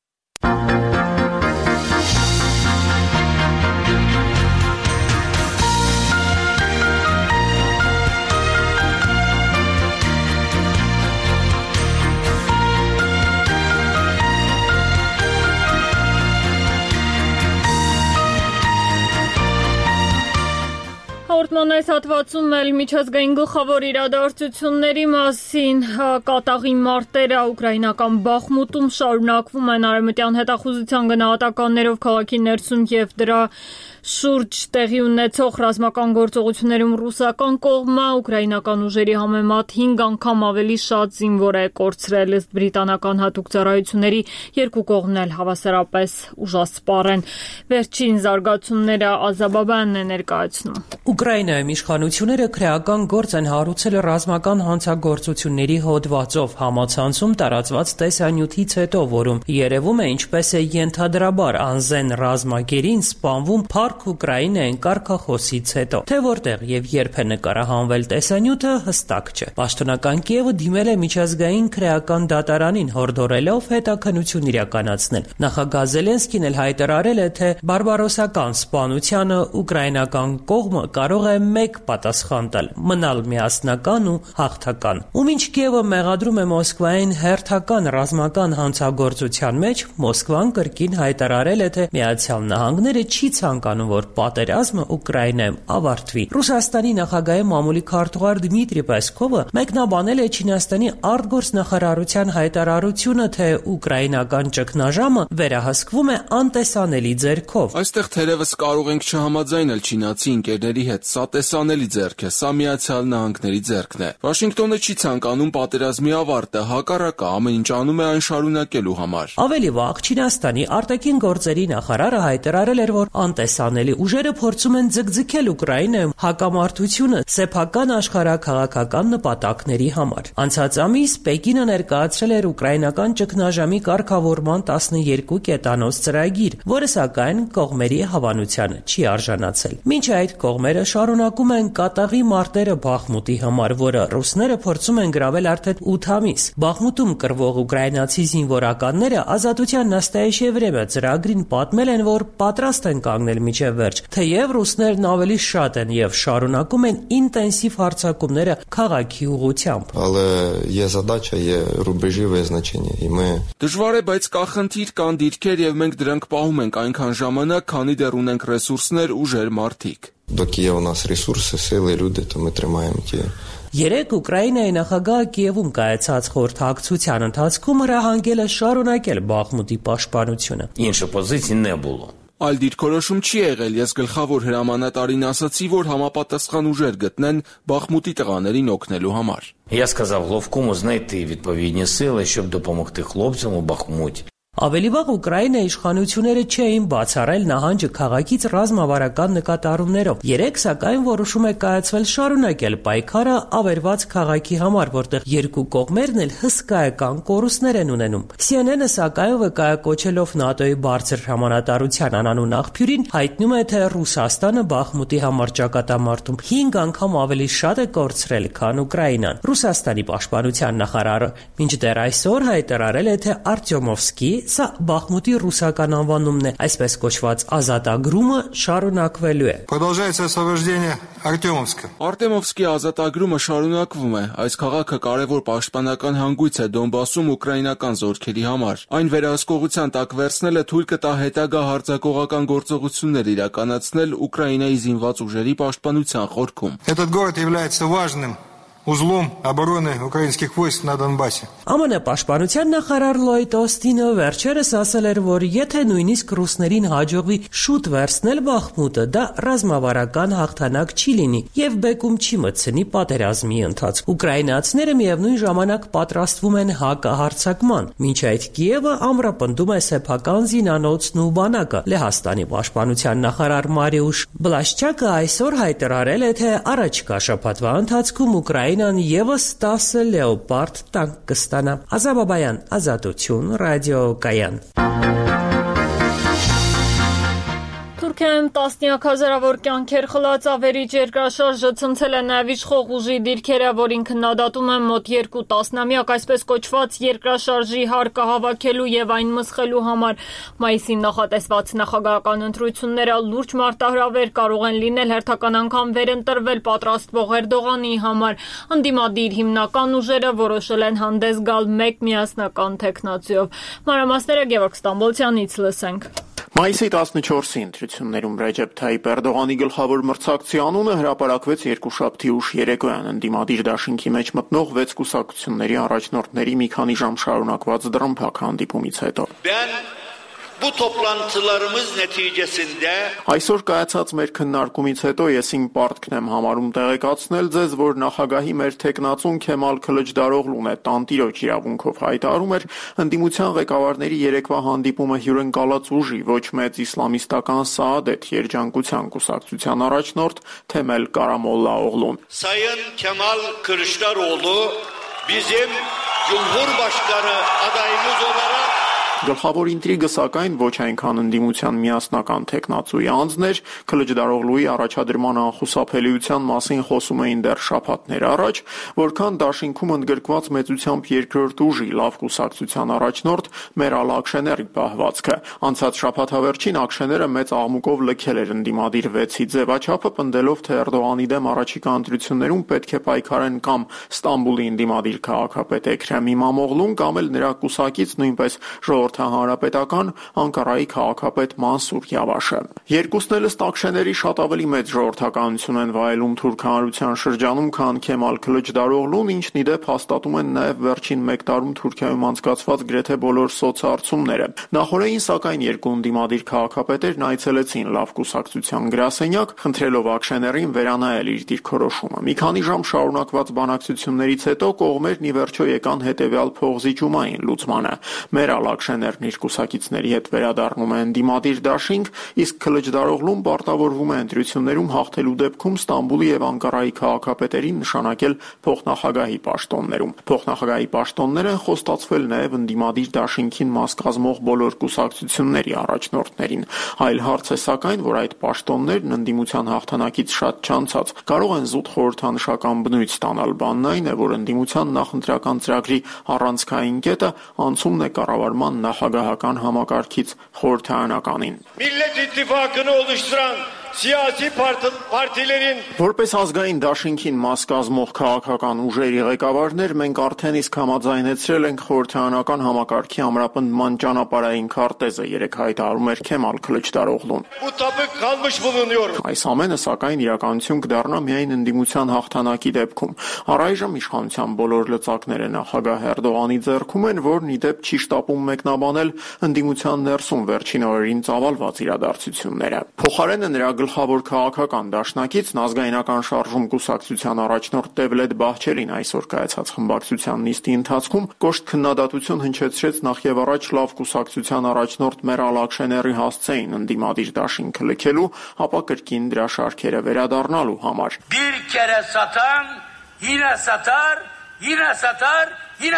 Հաղորդման այս հատվածում էլ միջազգային գլխավոր իրադարձությունների մասին կատաղի մարտերը ուկրաինական Բախմուտում շարունակվում են արևմտյան հետախուզության գնահատականներով քաղաքի ներսում եւ դրա շուրջ տեղի ունեցող ռազմական գործողություններում ռուսական կողմը ուկրաինական ուժերի համեմատ հինգ անգամ ավելի շատ զինվոր է կորցրել, ըստ բրիտանական հատուկ ծառայությունների երկու կողմն էլ հավասարապես ուժասպառ են։ Վերջին զարգացումները Ազաբաբյանն է ներկայացնում։ Ուկրաինայում իշխանությունները քրեական գործ են հարուցել ռազմական հանցագործությունների հոդվածով համացանցում տարածված տեսանյութից հետո, որում երևում է ինչպես է ենթադրաբար անզեն ռազմագերին սպանվում Փառք Ուկրաինային կարգախոսից հետո։ Թե որտեղ եւ երբ է նկարահանվել տեսանյութը հստակ չէ։ Պաշտոնական Կիևը դիմել է միջազգային քրեական դատարանին հորդորելով հետաքննություն իրականացնել։ Նախագահ Զելենսկին էլ հայտարարել է, թե բարբարոսական սպանությանը ուկրաինական կողմը կարող է մեկ պատասխան տալ՝ մնալ միասնական ու հաղթական։ Ու մինչ Կիևը մեղադրում է Մոսկվային հերթական ռազմական հանցագործության մեջ, Մոսկվան կրկին հայտարարել է, թե Միացյալ Նահանգները չի ցանկանում, որ պատերազմը Ուկրաինայում ավարտվի։ Ռուսաստանի նախագահի մամուլի քարտուղար Դմիտրի Պեսկովը մեկնաբանել է Չինաստանի արտգործնախարարության հայտարարությունը, թե ուկրաինական ճգնաժամը վերահսկվում է անտեսանելի ձեռքով։ Այստեղ թերևս կարող ենք չհամաձայնել չինացի ընկերների հետ, սա տեսանելի ձեռք է, սա Միացյալ Նահանգների ձեռքն է։ Վաշինգտոնը չի ցանկանում պատերազմի ավարտը, հակառակը ամեն ինչ անում է այն շարունակելու համար։ Ավելի վաղ Չինաստանի արտաքին գործերի նախարարը հայտարարել էր, որ անտեսանելի ուժերը փորձում են ձգձգել Ուկրաինայում հակամարտությունը սեփական աշխարհաքաղաքական նպատակների համար։ Անցած ամիս Պեկինը ներկայացրել էր ուկրաինական ճգնաժամի կարգավորման տասներկու կետանոց ծրագիր, որը սակայն կողմերի հավանությանը չի արժանացել։ Մինչ այդ կողմերը շարունակում շարունակում են կատաղի մարտերը Բախմուտի համար, որը ռուսները փորձում են գրավել արդեն ութ ամիս։ Բախմուտում կռվող ուկրաինացի զինվորականները Ազատության նաստայեշե վրեմը ծրագրին պատմել են, որ պատրաստ են կանգնել մինչև վերջ, թեև ռուսներն ավելի շատ են եւ շարունակում են ինտենսիվ հարձակումները քաղաքի ուղղությամբ։ Але є задача, є рубежі визначені, і ми Դժվար է, բայց կա խնդիր, կան դիրքեր եւ մենք դրանք պահում ենք այնքան ժամանակ, քանի դեռ ունենք ռեսուրսներ, ուժեր, մարդիկ։ доки є у нас ресурси, сили, люди, то ми тримаємо ті. Երեք Ուկրաինայի նախագահը Կիևում կայացած խորհրդակցության ընթացքում հրահանգել է շարունակել Բախմուտի պաշտպանությունը։ Іншої позиції не було. Այլ դիրքորոշում չի եղել, ես գլխավոր հրամանատարին ասացի, որ համապատասխան ուժեր գտնեն Բախմուտի տղաներին օգնելու համար։ Я сказав Головкому знайти відповідні сили, щоб допомогти хлопцям у Бахмуті. Ավելի վաղ Ուկրաինայի իշխանությունները չէին բացառել նահանջը քաղաքից ռազմավարական նկատառումներով։ Երեք սակայն որոշում է կայացվել շարունակել պայքարը ավերված քաղաքի համար, որտեղ երկու կողմերն էլ հսկայական կորուստներ են ունենում։ C N N-ը սակայն վկայակոչելով ՆԱՏՕ-ի բարձր հրամանատարության անանուն աղբյուրին հայտնում է, թե Ռուսաստանը Բախմուտի համար ճակատամարտում հինգ անգամ ավելի շատ է կորցրել, քան Ուկրաինան։ Ռուսաստանի պաշտպանության նախարարը մինչդեռ այսօր հայտարարել է, թե Արտյոմովսկի Սա Բախմուտի ռուսական անվանումն է, այսպես կոչված ազատագրումը շարունակվելու է։ Продолжается освобождение Артемовска. Արտեմովսկի ազատագրումը շարունակվում է։ Այս քաղաքը կարևոր պաշտպանական հանգույց է Դոնբասում ուկրաինական զորքերի համար։ Այն վերահսկողության տակ վերցնելը թույլ կտա հետագա հարձակողական գործողություններ իրականացնել Ուկրաինայի զինված ուժերի պաշտպանության խորքում։ Этот город является важным узлом обороны украинских войск на Донбассе. Ամն պաշտպանության նախարար Լոյդ Օստինը վերջերս ասել էր, որ եթե նույնիսկ ռուսներին հաջողվի շուտ վերցնել Բախմուտը, դա ռազմավարական հաղթանակ չի լինի եւ բեկում չի մտցնի պատերազմի ընթացքում։ Ուկրաինացիները միևնույն ժամանակ պատրաստվում են հակահարձակման, մինչ այդ Կիևը ամրապնդում է սեփական զինանոցն ու բանակը։ Լեհաստանի պաշտպանության նախարար Մարիուշ Բլաշչակը այսօր հայտարարել է, թե առաջիկա շաբաթվա ընթացքում Ուկրաինան Եվս տասը լեոպարդ տանկ կստանա։ Ազաբաբայան, Ազատություն, ռադիոկայան։ Թուրքիայում տասնյակ հազարավոր կյանքեր խլած ավերիչ երկրաշարժը ցնցել է նաև իշխող ուժի դիրքերը, որին քննադատում են մոտ երկու տասնամյակ այսպես կոչված երկրաշարժի հարկը հավաքելու եւ այն մսխելու համար։ Մայիսին նախատեսված նախագահական ընտրությունները լուրջ մարտահրավեր կարող են լինել հերթական անգամ վերընտրվել պատրաստվող Էրդողանի համար։ Ընդդիմադիր հիմնական ուժերը որոշել են հանդես գալ մեկ միասնական թեկնածուով։ Մանրամասները Գևորգ Ստամբոլցյանից լսենք։ Մայիսի տասնչորսի ընտրություններում Ռեջեփ Թայիպ Էրդողանի գլխավոր մրցակցի անունը հրապարակվեց երկուշաբթի ուշ երեկոյան ընդդիմադիր դաշինքի մեջ մտնող վեց կուսակցությունների առաջնորդների մի քանի ժամ շարունակված դռնփակ հանդիպումից հետո։ Bu toplantılarımız neticesinde Այսօր կայացած մեր քննարկումից հետո ես իմ պարտքն եմ համարում տեղեկացնել ձեզ, որ նախագահի մեր տեխնացուն Քեմալ Քլիչդարօղլուն է տանտիրոջ իրավունքով հայտարարում էր ընդդիմության ղեկավարների երեկվա հանդիպումը հյուրընկալած ուժի ոչ մեծ իսլամիստական Սաադեթ երջանկության կուսակցության առաջնորդ Թեմել Կարամոլլաօղլուն։ Sayın Kemal Kılıçdaroğlu bizim Cumhurbaşkanı adayımız olarak Գլխավոր ինտրիգը սակայն ոչ այնքան ընդդիմության միասնական տեխնացուի անձն էր, Քլիչդարօղլուի առաջադրման անխուսափելիության մասին խոսում էին դեռ շաբաթներ առաջ, որքան դաշինքում ընդգրկված մեծությամբ երկրորդ ուժի լավ կուսակցության առաջնորդ Մերալ Աքշեների պահվածքը։ Անցած շաբաթավերջին Աքշեները մեծ աղմուկով լքել էր ընդդիմադիր վեցի ձևաչափը, պնդելով, թե Էրդողանի դեմ առաջիկա ընտրություններում պետք է պայքարեն կամ Ստամբուլի ընդդիմադիր քաղաքապետ Էքրեմ Իմամօղլուն կամ էլ նրա կուսակից նույնպես Հանրապետական Անկարայի քաղաքապետ Մանսուր Յավաշը։ Երկուսն էլ ըստ Աքշեների շատ ավելի մեծ ժողովրդականություն են վայելում թուրք հանրության շրջանում, քան Քեմալ Քլիչդարօղլուն, ինչն ի դեպ հաստատում են նաև վերջին մեկ տարում Թուրքիայում անցկացված գրեթե բոլոր սոցհարցումները։ Նախորդին սակայն երկու ընդդիմադիր քաղաքապետերն այցելեցին լավ կուսակցության գրասենյակ, խնդրելով Աքշեներին վերանայել իր դիրքորոշումը։ Մի քանի ժամ շարունակված բանակցություններից հետո կողմերն ի վերջո եկան հետևյալ փողզիջումային լուծմանը։ Մերալ Աքշեն Շեներն իր կուսակիցների հետ վերադառնում է ընդդիմադիր դաշինք, իսկ Քլիչդարօղլուն պարտավորվում է ընտրություններում հաղթելու դեպքում Ստամբուլի եւ Անկարայի քաղաքապետերին նշանակել փոխնախագահի պաշտոններում։ Փոխնախագահի պաշտոններ են խոստացվել նաեւ ընդդիմադիր դաշինքին մաս կազմող բոլոր կուսակցությունների առաջնորդներին։ Այլ հարց է սակայն, որ այդ պաշտոններն ընդդիմության հաղթանակից շատ չանցած կարող են զուտ խորհրդանշական բնույթ ստանալ։ Բանն այն է, որ ընդդիմության նախընտրական ծրագրի առանցքային կետը անցումն է կառավարման նախագահական համակարգից խորհրդարանականին։ Millet İttifakı'nı oluşturan siyasi partilerin Որպես ազգային դաշինքին մաս կազմող քաղաքական ուժերի ղեկավարներ մենք արդեն իսկ համաձայնեցրել ենք խորհրդարանական համակարգի ամրապնդման ճանապարհային քարտեզը, երեք հայտարարում էր Քեմալ Քլիչդարօղլուն։ Bu tabu kalmış bulunuyor. Այս ամենը սակայն իրականություն կդառնա միայն ընդդիմության հաղթանակի դեպքում։ Առայժմ իշխանության բոլոր լծակները նախագահ Էրդողանի ձեռքում են, որն ի դեպ չի շտապում մեկնաբանել ընդդիմության ներսում վերջին օրերին ծավալված իրադարձությունները։ Փոխարենը նրա գլխավոր քաղաքական դաշնակիցն ազգայնական շարժում կուսակցության առաջնորդ Տևլետ Բահչելին այսօր կայացած խմբակցության նիստի ընթացքում կոշտ քննադատություն հնչեցրեց նախ եւ առաջ լավ կուսակցության առաջնորդ Մերալ Աքշեների հասցեին ընդդիմադիր դաշինքը լքելու, ապա կրկին դրա շարքերը վերադառնալու համար։ Bir kere satan yine satar, yine satar.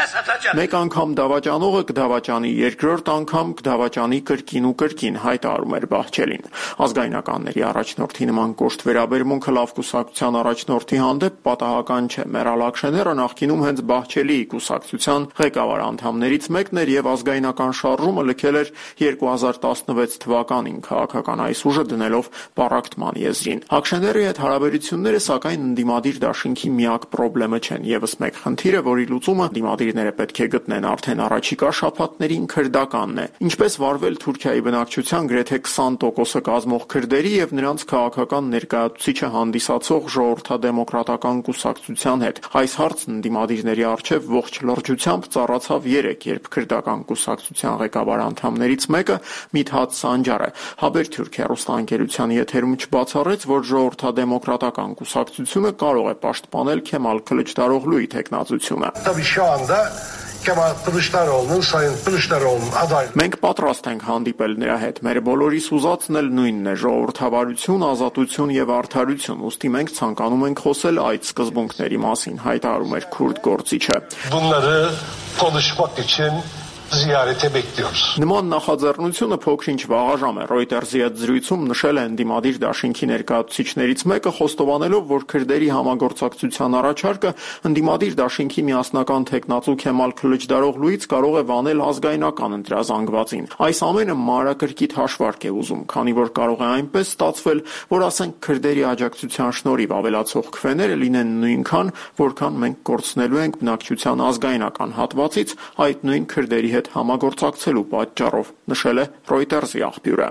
Մեկ անգամ դավաճանողը կդավաճանի, երկրորդ անգամ կդավաճանի կրկին ու կրկին, հայտարարում էր Բահչելին։ Ազգայնականների առաջնորդի նման կոշտ վերաբերմունքը լավ կուսակցության առաջնորդի հանդեպ պատահական չէ։ Մերալ Աքշեները նախկինում հենց Բահչելիի կուսակցության ղեկավար անդամներից մեկն էր եւ ազգայնական շարժումը լքել էր երկու հազար տասնվեց թվականին քաղաքական այս ուժը դնելով պառակտման եզրին։ Աքշեների հետ հարաբերությունները սակայն ընդդիմադիր դաշինքի միակ խնդիրը չեն, եւս մեկ խնդիր է, որի լուծումը Դիմադիրները պետք է գտնեն արդեն առաջիկա շաբաթներին քրդականն է։ Ինչպես վարվել Թուրքիայի բնակչության գրեթե քսան տոկոսը կազմող քրդերի եւ նրանց քաղաքական ներկայացուցիչը հանդիսացող ժողովրդադեմոկրատական կուսակցության հետ։ Այս հարցն դիմադիրների առջև ողջ լրջությամբ ծառացավ երեք, երբ քրդական կուսակցության ղեկավար անդամներից մեկը Միթհատ Սանջարը Haber Türkiye ռուստանգերության եթերում չբացառեց, որ ժողովրդադեմոկրատական կուսակցությունը կարող է պաշտպանել Քեմալ Քլիչդարօղլուի թեկնածությունը։ anda Kemal Kılıçdaroğlu'nun, Sayın Kılıçdaroğlu'nun aday. Մենք պատրաստ ենք հանդիպել նրա հետ։ Մեր բոլորիս ուզածն էլ նույնն է՝ ժողովրդավարություն, ազատություն եւ արդարություն։ Ուստի մենք ցանկանում ենք խոսել այդ սկզբունքների մասին, հայտարարում էր քուրդ գործիչը։ Bunları konuşmak için ziyarete bekliyoruz. Նման նախաձեռնությունը փոքր-ինչ վաղաժամ է։ Reuters-ի հետ զրույցում նշել է ընդդիմադիր դաշինքի ներկայացուցիչներից մեկը, խոստովանելով, որ քրդերի համագործակցության առաջարկը ընդդիմադիր դաշինքի միասնական թեկնածու Քեմալ Քլիչդարօղլուից կարող է վանել ազգայնական ընտրազանգվածին։ Այս ամենը մանրակրկիտ հաշվարկ է ուզում, քանի որ կարող է այնպես ստացվել, որ ասենք քրդերի աջակցության շնորհիվ ավելացող քվեները լինեն նույնքան, որքան մենք կորցնելու ենք բնակչության ազգայնական հատվածից այդ նույն քրդերի հետ համագործակցելու պատճառով, նշել է Reuters-ի աղբյուրը։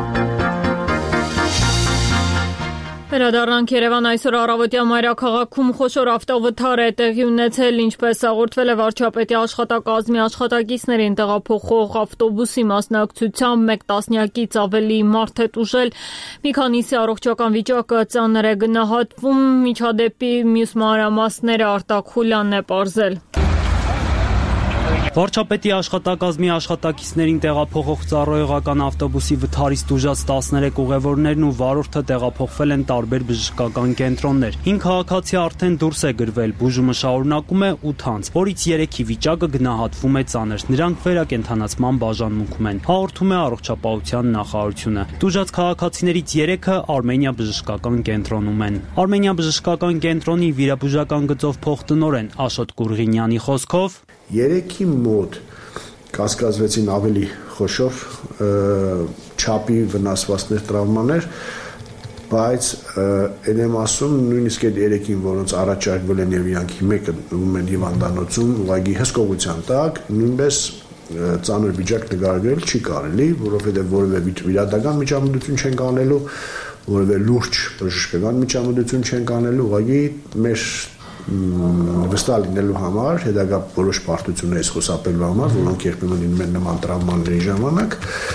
Վերադառնանք Երևան, այսօր առավոտյա մայրաքաղաքում խոշոր ավտովթար է տեղի ունեցել, ինչպես հաղորդվել է վարչապետի աշխատակազմի աշխատակիցներին տեղափոխող ավտոբուսի մասնակցությամբ մեկ տասնյակից ավելի մարդ է տուժել, մի քանիսի առողջական վիճակը ծանր է գնահատվում, միջադեպի մյուս մանրամասները Արտակ Խուլյանն է պարզել։ Վարչապետի աշխատակազմի աշխատակիցներին տեղափոխող ծառայողական ավտոբուսի վթարից տուժած տասներեք ուղևորներն ու վարորդը տեղափոխվել են տարբեր բժշկական կենտրոններ։ հինգ քաղաքացի արդեն դուրս է գրվել, բուժումը շարունակում է ութ անց, որից երեքի վիճակը գնահատվում է ծանր։ Նրանք վերակենդանացման բաժանմունքում են, հաղորդում է առողջապահության նախարարությունը։ Տուժած քաղաքացիներից երեքը Արմենիա բժշկական կենտրոնում են։ Արմենիա բժշկական կենտրոնի վիրաբուժական գծով փոխտնօրեն Աշոտ Կուրղինյանի խոսքով երեքի մոտ կասկածվեցին ավելի խոշոր չափի վնասվածքներ, տրավմաներ, բայց այն եմ ասում, նույնիսկ այդ երեքին, որոնց առաջարկվել են եւ իրանքի մեկը ում են հիվանդանոցում, ուղղակի հսկողության տակ, նույնպես ծանր վիճակ նկարագրել չի կարելի, որովհետեւ որևէ վիրատական միջամտություն չեն կանելու, որևէ լուրջ բժշկական միջամտություն չեն կանելու, ուղղակի մեր վստահ լինելու համար, հետագա որոշ պարտություններից խուսափելու համար, որոնք երբեմն լինում են նման տրավմաների ժամանակ,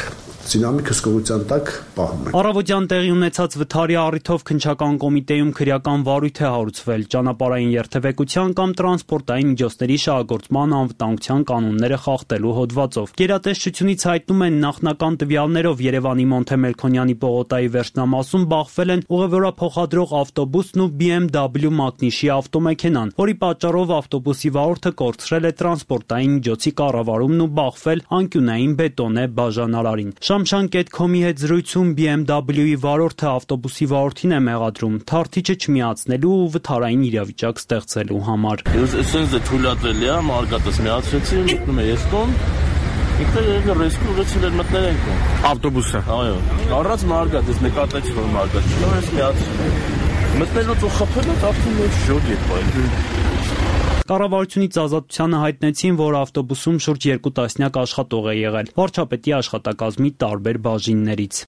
դինամիկ հսկողության տակ պահում են։ Առավոտյան տեղի ունեցած վթարի առիթով քննչական կոմիտեում քրեական վարույթ է հարուցվել ճանապարհային երթևեկության կամ տրանսպորտային միջոցների շահագործման անվտանգության կանոնները խախտելու հոդվածով։ Գերատեսչությունից հայտնում են նախնական տվյալներով Երևանի Մոնթե Մելքոնյանի պողոտայի վերջնամասում բախվել են ուղևորափոխադրող ավտոբուսն ու B M W մակնիշի ավտոմեքենան, որի պատճառով ավտոբուսի վարորդը կորցրել է տրանսպորտային միջոցի կառավարումն ու բախվել անկյունային բետոնե բաժանարարին։ Շամշան կետ կոմ-ի հետ զրույցում B M W-ի վարորդը ավտոբուսի վարորդին է մեղադրում թարթիչը չմիացնելու ու վթարային իրավիճակ ստեղծելու համար։ Այսինքն դե թույլատրել է, մարգատս միացրեցի, մտնում է ես տուն։ Ինքը ռիսկը ուղղեցել էր մտնել ենք ավտոբուսը։ Այո։ Առանց մարգատ, ես նկատեցի որ մարգատ չկա, ես միացրել։ Մտնելուց ու խփելուց ավտոբուսը շոկ է πάει։ Կառավարությունից ազատությանը հայտնեցին, որ ավտոբուսում շուրջ երկու տասնյակ աշխատող է եղել վարչապետի աշխատակազմի տարբեր բաժիններից։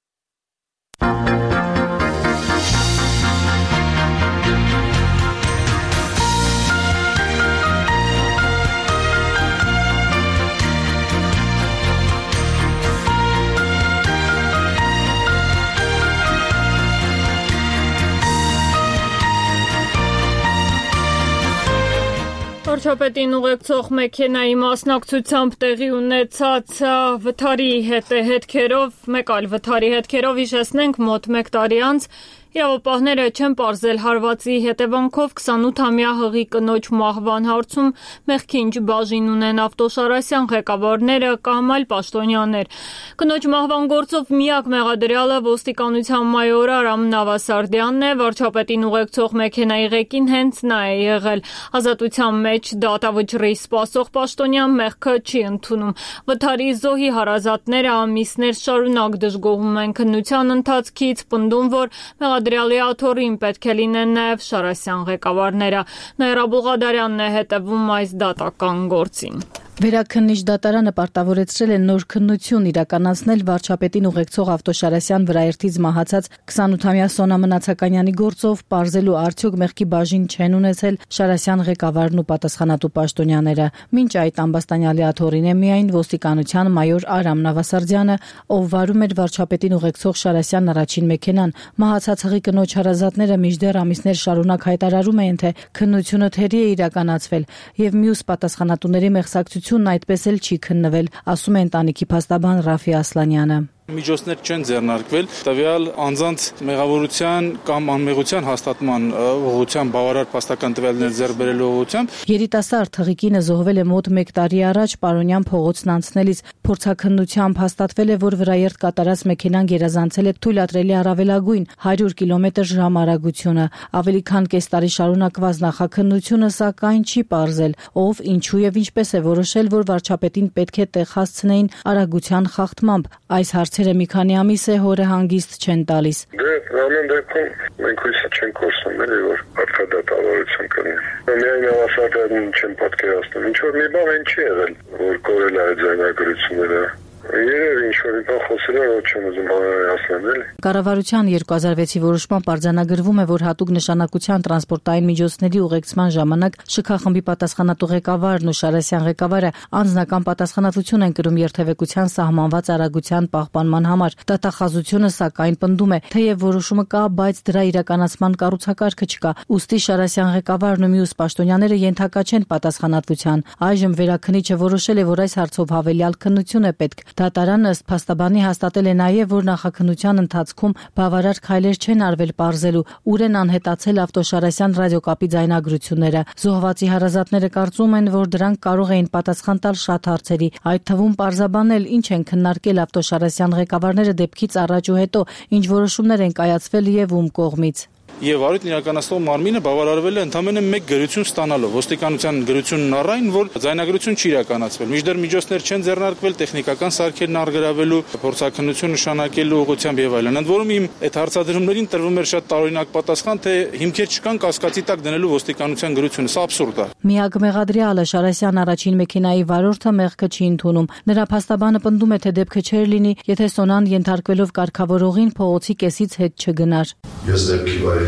Վարչապետին ուղեկցող մեքենայի մասնակցությամբ տեղի ունեցած վթարի հետքերով, մեկ այլ վթարի հետքերով հիշեցնենք մոտ մեկ տարի անց իրավապահները չեն պարզել հարվածի հետևանքով քսանութամյա հղի կնոջ մահվան հարցում մեղքի ինչ բաժին ունեն Ավտոշարասյան ղեկավարները կամ այլ պաշտոնյաներ։ Կնոջ մահվան գործով միակ մեղադրյալը ոստիկանության մայոր Արամ Նավասարդյանն է, վարչապետին ուղեկցող մեքենայի ղեկին հենց նա է եղել։ Ազատության մեջ դատավճռի սպասող պաշտոնյան մեղքը չի ընդունում։ Վթարի զոհի հարազատները ամիսներ շարունակ դժգոհում են քննության ընթացքից, պնդում, որ Մեղադրյալի աթոռին պետք է լինեն նաև Շարասյան ղեկավարները։ Նաիրա Բուղադարյանն է հետևում այս դատական գործին։ Վերաքննիչ դատարանը պարտավորեցրել է նոր քննություն իրականացնել վարչապետին ուղեկցող Ավտոշարասյան վրաերթից մահացած քսանութամյա Սոնա Մնացականյանի գործով պարզելու արդյոք մեղքի բաժին չեն ունեցել Շարասյան ղեկավարն ու պատասխանատու պաշտոնյաները։ Մինչ այդ ամբաստանյալի աթոռին է միայն ոստիկանության մայոր Արամ Նավասարդյանը, ով վարում էր վարչապետին ուղեկցող Շարասյան առաջին մեքենան։ Մահացած հղի կնոջ հարազատները մինչդեռ ամիսներ շարունակ հայտարարում էին, թե քննությունը թերի է իրականացվել եւ մյուս պատասխանատուների մեղսակցությունն այդպես էլ չի քննվել, ասում է ընտանիքի փաստաբան Ռաֆի Ասլանյանը։ Միջոցներ չեն ձեռնարկվել տվյալ անձանց մեղավորության կամ անմեղության հաստատման ուղղությամբ բավարար փաստական տվյալներ ձեռք բերելու ուղղությամբ երիտասարդ հղիկինը զոհվել է մոտ մեկ տարի առաջ Պարոնյան փողոցն անցնելիս փորձաքննությամբ հաստատվել է, որ վրաերթ կատարած մեքենան գերազանցել է թույլատրելի առավելագույն հարյուր կիլոմետր ժամ արագությունը։ Ավելի քան կես տարի շարունակված նախաքննությունը սակայն չի պարզել, ով, ինչու եւ ինչպես է որոշել, որ վարչապետին պետք է տեղ հասցնեին արագության խախտմամբ։ Այս հարցերը մի քանի ամիս է հորը հանգիստ չեն տալիս։ Դե, ամեն դեպքում մենք հույս չենք կորցնում, էլի որ արտադատավարություն կլինի։ Միայն Նավասարդյանին չեն պատկերացնում։ Ինչ որ մի բան այն չի եղել, որ կորել է այդ ձայնագրությունները։ Երևի ինչ-որ մի բան խոսել է, որ չեմ ուզում բանալիացնել, էլի։ Կառավարության երկու հազար վեցի որոշման արձանագրվում է, որ հատուկ նշանակության տրանսպորտային միջոցների ուղեկցման ժամանակ ՇՔ խմբի պատասխանատու ղեկավարն ու Շարասյան ղեկավարը անձնական պատասխանատվություն են կրում երթևեկության սահմանված արագության պահպանման համար։ Դատախազությունը սակայն պնդում է, թեև որոշումը կա, բայց դրա իրականացման կառուցակարգը չկա։ Ուստի Շարասյան ղեկավարն ու մյուս պաշտոնյաները ենթակա չեն պատասխանատվության։ Այժմ վերաքննիչը որոշել է, որ այս հարցով հավելյալ քննություն է պետք։ Դատարանը ըստ փաստաբանի հաստատել է նաև, որ նախաքննության ընթացքում բավարար քայլեր չեն արվել պարզելու ուր են անհետացել Ավտոշարասյան ռադիոկապի ձայնագրությունները։ Զոհվածի հարազատները կարծում են, որ դրանք կարող էին պատասխան տալ շատ հարցերի, այդ թվում պարզաբանել ինչ են քննարկել Ավտոշարասյան ղեկավարները դեպքից առաջ ու հետո, ինչ որոշումներ են կայացվել եւ ում կողմից։ Եվ առիթ իրականացնող մարմինը բավարարվել է ընդամենը մեկ գրություն ստանալով ոստիկանության գրությունն առայն, որ ձայնագրություն չի իրականացվել։ Մինչդեռ միջոցներ չեն ձեռնարկվել տեխնիկական սարքերն արգելավելու, փորձաքննություն նշանակելու ուղղությամբ եւ այլն։ Ընդ որում իմ այդ հարցադրումներին տրվում էր շատ տարօրինակ պատասխան, թե հիմքեր չկան կասկածի տակ դնելու ոստիկանության գրությունը։ Սա աբսուրդ է։ Միակ մեղադրյալը Շարասյան առաջին մեքենայի վարորդը մեղքը չի ընդունում։ Նրա փաստաբանը պնդում է, թե դեպքը չէր լինի, եթե Սոնան ենթարկվելով կարգավորողին փողոցի կեսից հետ չգնար։ Ես դեպքի վայրի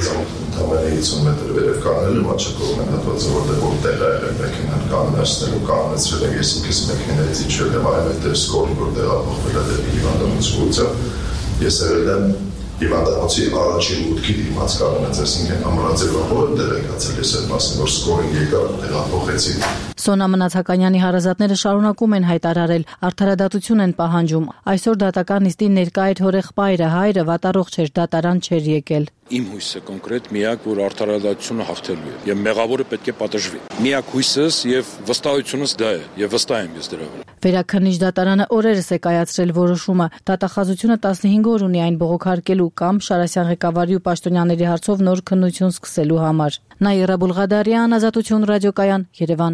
ընդամենը հիսուն մետր վերև կանել մաչակողում են հատվածը, որտեղ որ տեղ է եղել մեքենան կաննացնելու, կաննացրել են ես ինքս մեքենայից իջել եմ այլևէ սկորի, որ տեղափոխվել է դեպի հիվանդանոցը, ես եղել եմ հիվանդանոցի առաջին մուտքի դիմաց կանոնից, այսինքն ամրաձևավորը տեղեկացել ես այդ մասին, որ սկորին եկավ տեղափոխեցին։ Սոնա Մնացականյանի հարազատները շարունակում են հայտարարել, արդարադատություն են պահանջում։ Այսօր դատական նիստին ներկա էր հորեղբայրը, հայրը վատառողջ էր, դատարան չէր եկել։ Իմ հույսը կոնկրետ միակ, որ արդարադատությունը հաղթելու է եւ մեղավորը պետք է պատժվի։ Միակ հույսս եւ վստահությունս դա է եւ վստահ եմ ես դրա վրա։ Վերաքննիչ դատարանը օրերս է կայացրել որոշումը։ Դատախազությունը տասնհինգ օր ունի այն բողոքարկելու կամ Շարասյան ղեկավարի ու պաշտոնյաների հարցով նոր քննություն սկսելու համար։ Նաիրա Բուլղադարյան, Ազատություն ռադիոկայան, Երևան։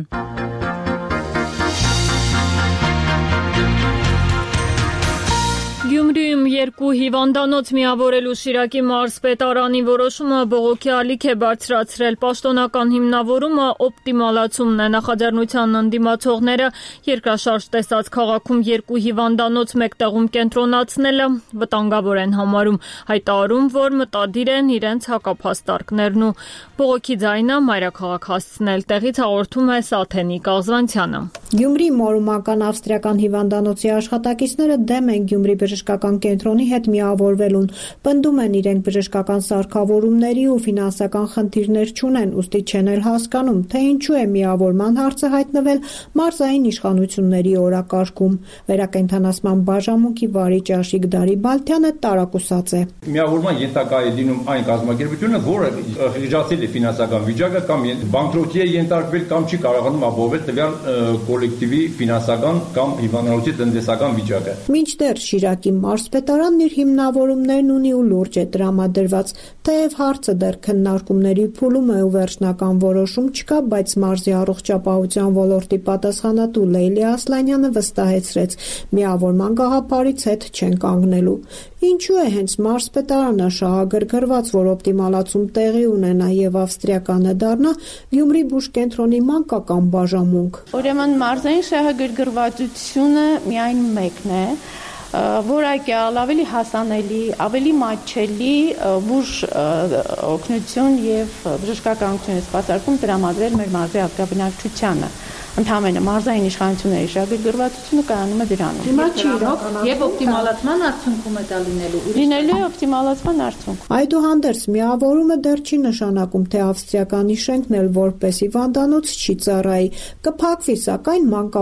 Գյումրիում երկու հիվանդանոց միավորելու Շիրակի մարզպետարանի որոշումը բողոքի ալիք է բարձրացրել։ Պաշտոնական հիմնավորումը օպտիմալացումն է։ Նախաձեռնության ընդդիմացողները երկրաշարժ տեսած քաղաքում երկու հիվանդանոց մեկտեղում կենտրոնացնելը վտանգավոր են համարում, հայտարարում, որ մտադիր են իրենց հակափաստարկներն ու բողոքի ձայնը մայրաքաղաք հասցնել։ Տեղից հաղորդում է Սաթենիկ Աղզվանցյանը։ Գյումրի մորումական ավստրիական հիվանդանոցի աշխատակիցները դեմ են Գյումրի բժշկական կենտրոնի հետ միավորվելուն, պնդում են իրենք բժշկական սարքավորումների ու ֆինանսական խնդիրներ չունեն, ուստի չեն էլ հասկանում, թե ինչու է միավորման հարցը հայտնվել մարզային իշխանությունների օրակարգում։ Վերակենդանացման բաժանմունքի վարիչ Աշիկ Դարիբալթյանը տարակուսած է։ Միավորման ենթակա է լինում այն կազմակերպությունը, որը խիղճացել է ֆինանսական վիճակը կամ բանկրոտի է ենթարկվել կամ չի կարողանում ապահովել տվյալ կոլեկտիվի ֆինանսական կամ հիվանդանոցի տնտեսական վիճակը։ Մինչդեռ Շիրակի մարզպետարանն իր հիմնավորումներն ունի ու լուրջ է տրամադրված, թեև հարցը դեռ քննարկումների փուլում է ու վերջնական որոշում չկա, բայց մարզի առողջապահության ոլորտի պատասխանատու Լեյլի Ասլանյանը վստահեցրեց, միավորման գաղափարից հետ չեն կանգնելու։ Ինչու է հենց մարզպետարանը շահագրգռված, որ օպտիմալացում տեղի ունենա եւ ավստրիականը դառնա Գյումրի բուժկենտրոնի մանկական բաժանմունք։ Ուրեմն մարզային շահագրգռվածությունը միայն մեկն է, որակյալ, ավելի հասանելի, ավելի մատչելի բուժ օգնություն եւ բժշկական օգնություն սպասարկում տրամադրել մեր մարզի ակտիվնակցությանը։ Ընդհանրապես մարզային իշխանությունների շահագրգռվածությունը կայանում է դրանում։ Հիմա չի իրոք եւ օպտիմալացման արդյունքում է դա լինելու։ Լինելու է օպտիմալացման արդյունք։ Այդուհանդերձ միավորումը դեռ չի նշանակում, թե ավստրիականի շենքն էլ որպես հիվանդանոց չի ծառայի։ Կփակվի, սակայն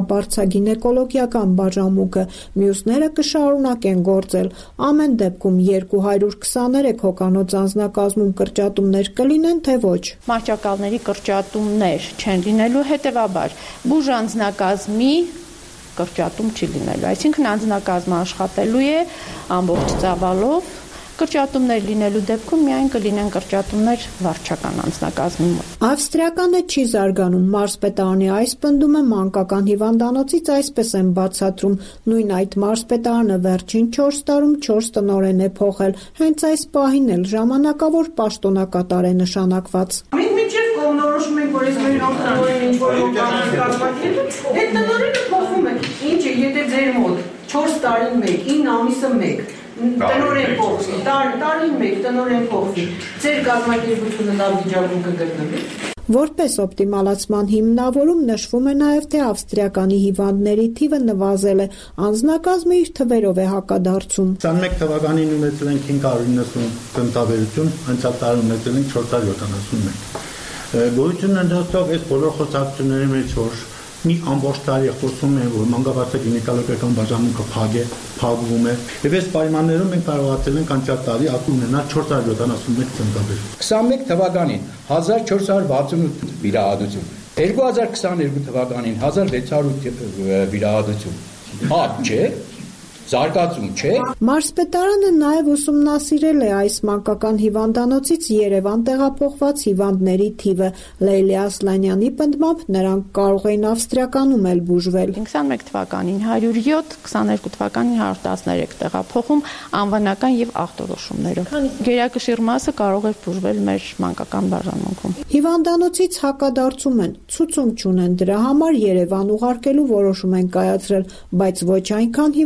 մանկաբարձագինեկոլոգիական բաժանմունքը, մյուսները կշարունակեն գործել։ Ամեն դեպքում երկու հարյուր քսաներեք հոգանոց անձնակազմում կրճատումներ կլինեն, թե ոչ։ Մարճակալների կրճատումներ չեն լինելու, հետեւաբար բուժ անձնակազմի կրճատում չի լինելու, այսինքն անձնակազմը աշխատելու է ամբողջ ծավալով, կրճատումներ լինելու դեպքում միայն կլինեն կրճատումներ վարչական անձնակազմի մոտ։ Ավստրիականը չի զարգանում, մարզպետարանի այս պնդումը մանկական հիվանդանոցից այսպես են բացատրում, նույն այդ մարզպետարանը վերջին չորս տարում չորս տնօրեն է փոխել, հենց այս պահին էլ ժամանակավոր պաշտոնակատար է նշանակված։ Մինչև կողմնորոշում ենք, որ ես մեր տնօրենը ինչ-որ բան կազմակերպել, այդ տնօրենը փոխում է, ինչ է, եթե ձեր մոտ չորս տարին մեկ, ինը ամիսը մեկ տնօրեն փոխվի, տարին մեկ տնօրեն փոխվի, ձեր կազմակերպությունը լավ վիճակում կգտնվի։ Որպես օպտիմալացման հիմնավորում նշվում է նաև, թե ավստրիականի հիվանդների թիվը նվազել է, անձնակազմը իր թվերով է հակադարձում։ տասնմեկ թվականին ունեցել ենք հինգ հարյուր իննսուն տնտավերություն, անցյալ տարի ունեցել ենք չորս հարյուր յոթանասունմեկ։ Գոյություն ընդհանրով այս բոլոր խոսակցությունների մեջ, որ մի ամբողջ տարի խոսում են, որ մանկաբարձագինեկոլոգիական բաժանմունքը փակ է, փակվում է, եւ այս պայմաններում մենք կարողացել ենք անցյալ տարի ակումբ ունենալ չորս հարյուր յոթանասունմեկ տնտավեր։ քսանմեկ թվականին հազար չորս հարյուր վաթսունութ վիրահատություն, երկու հազար քսաներկու թվականին հազար վեց հարյուր վիրահատություն։ Հատ չէ։ Զարգացում չէ։ Մարզպետարանը նաև ուսումնասիրել է այս մանկական հիվանդանոցից Երևան տեղափոխված հիվանդների թիվը։ Լեյլի Ասլանյանի պնդմամբ նրանք կարող էին ավստրիականում էլ բուժվել։ քսանմեկ թվականին հարյուր յոթ, քսաներկու թվականին հարյուր տասներեք տեղափոխում անվանական եւ ախտորոշումներով։ Գերակշիռ մասը կարող էր բուժվել մեր մանկական բաժանմունքում։ Հիվանդանոցից հակադարձում են, ցուցում չունեն դրա համար Երևան ուղարկելու որոշում են կայացրել, բայց ոչ այնքան հիվանդների,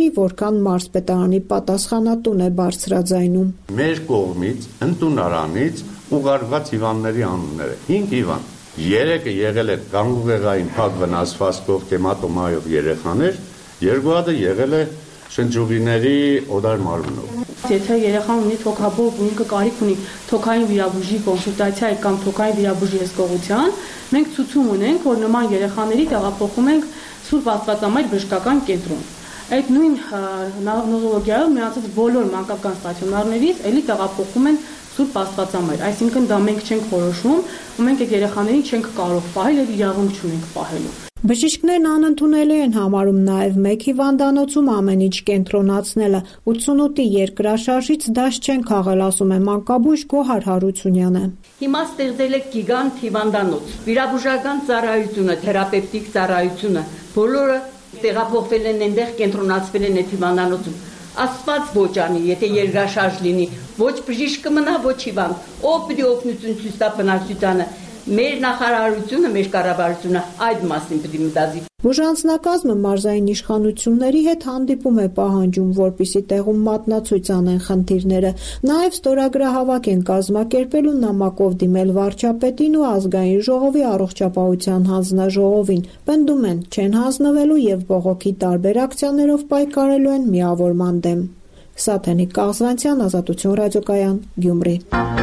Տեսի, որքան մարզպետարանի պատասխանատուն է բարձրաձայնում։ Մեր կողմից ընդունարանից ուղարկված հիվանդների անունները հինգ հիվանդ, երեքը եղել է գանգուղեղային փակ վնասվածքով կեմատոմայով երեխաներ, երկու հատը եղել է շնչուղիների օդար մարմնով։ Եթե երեխան ունի թոքաբով ու ինքը կարիք ունի թոքային վիրաբուժի կոնսուլտացիայի կամ թոքային վիրաբուժի հսկողության, մենք ցուցում ունենք, որ նման երեխաների տեղափոխում ենք Սուրբ Աստվածամայր բժշկական կենտրոն։ Այդ նույն նոզոլոգիայով միացած բոլոր մանկական ստացիոնարներից էլի տեղափոխում են Սուրբ Աստվածամայր, այսինքն դա մենք չենք որոշում, ու մենք այդ երեխաներին չենք կարող պահել եւ իրավունք չունենք պահելու։ Բժիշկներն անընդունելի են համարում նաև մեկ հիվանդանոցում ամեն ինչ կենտրոնացնելը։ ութսունութի երկրաշարժից դաշ չեն քաղել, ասում է մանկաբույժ Գոհար Հարությունյանը։ Հիմա ստեղծել է գիգանտ հիվանդանոց, վիրաբուժական ծառայությունը, թերապևտիկ ծառայությունը, բոլորը տեղափոխվել են այնտեղ, կենտրոնացվել են այդ հիվանդանոցում։ Աստված ոչ անի, եթե երկրաշարժ լինի, ոչ բժիշկը մնա, ոչ հիվանդ, ով պիտի օգնություն ցույց տա բնակչությանը։ Մեր նախարարությունը, մեր կառավարությունը այդ մասին պետք է մտածի։ Բուժանձնակազմը մարզային իշխանությունների հետ հանդիպում է պահանջում, որպիսի տեղում մատնացույց անեն խնդիրները։ Նաև ստորագրահավաք են կազմակերպել ու նամակով դիմել վարչապետին ու ազգային ժողովի առողջապահության հանձնաժողովին։ Պնդում են, չեն հանձնվելու եւ բողոքի տարբեր ակցիաներով պայքարելու են միավորման դեմ։ Սաթենիկ Կաղզվանցյան, Ազատություն ռադիոկայան, Գյումրի։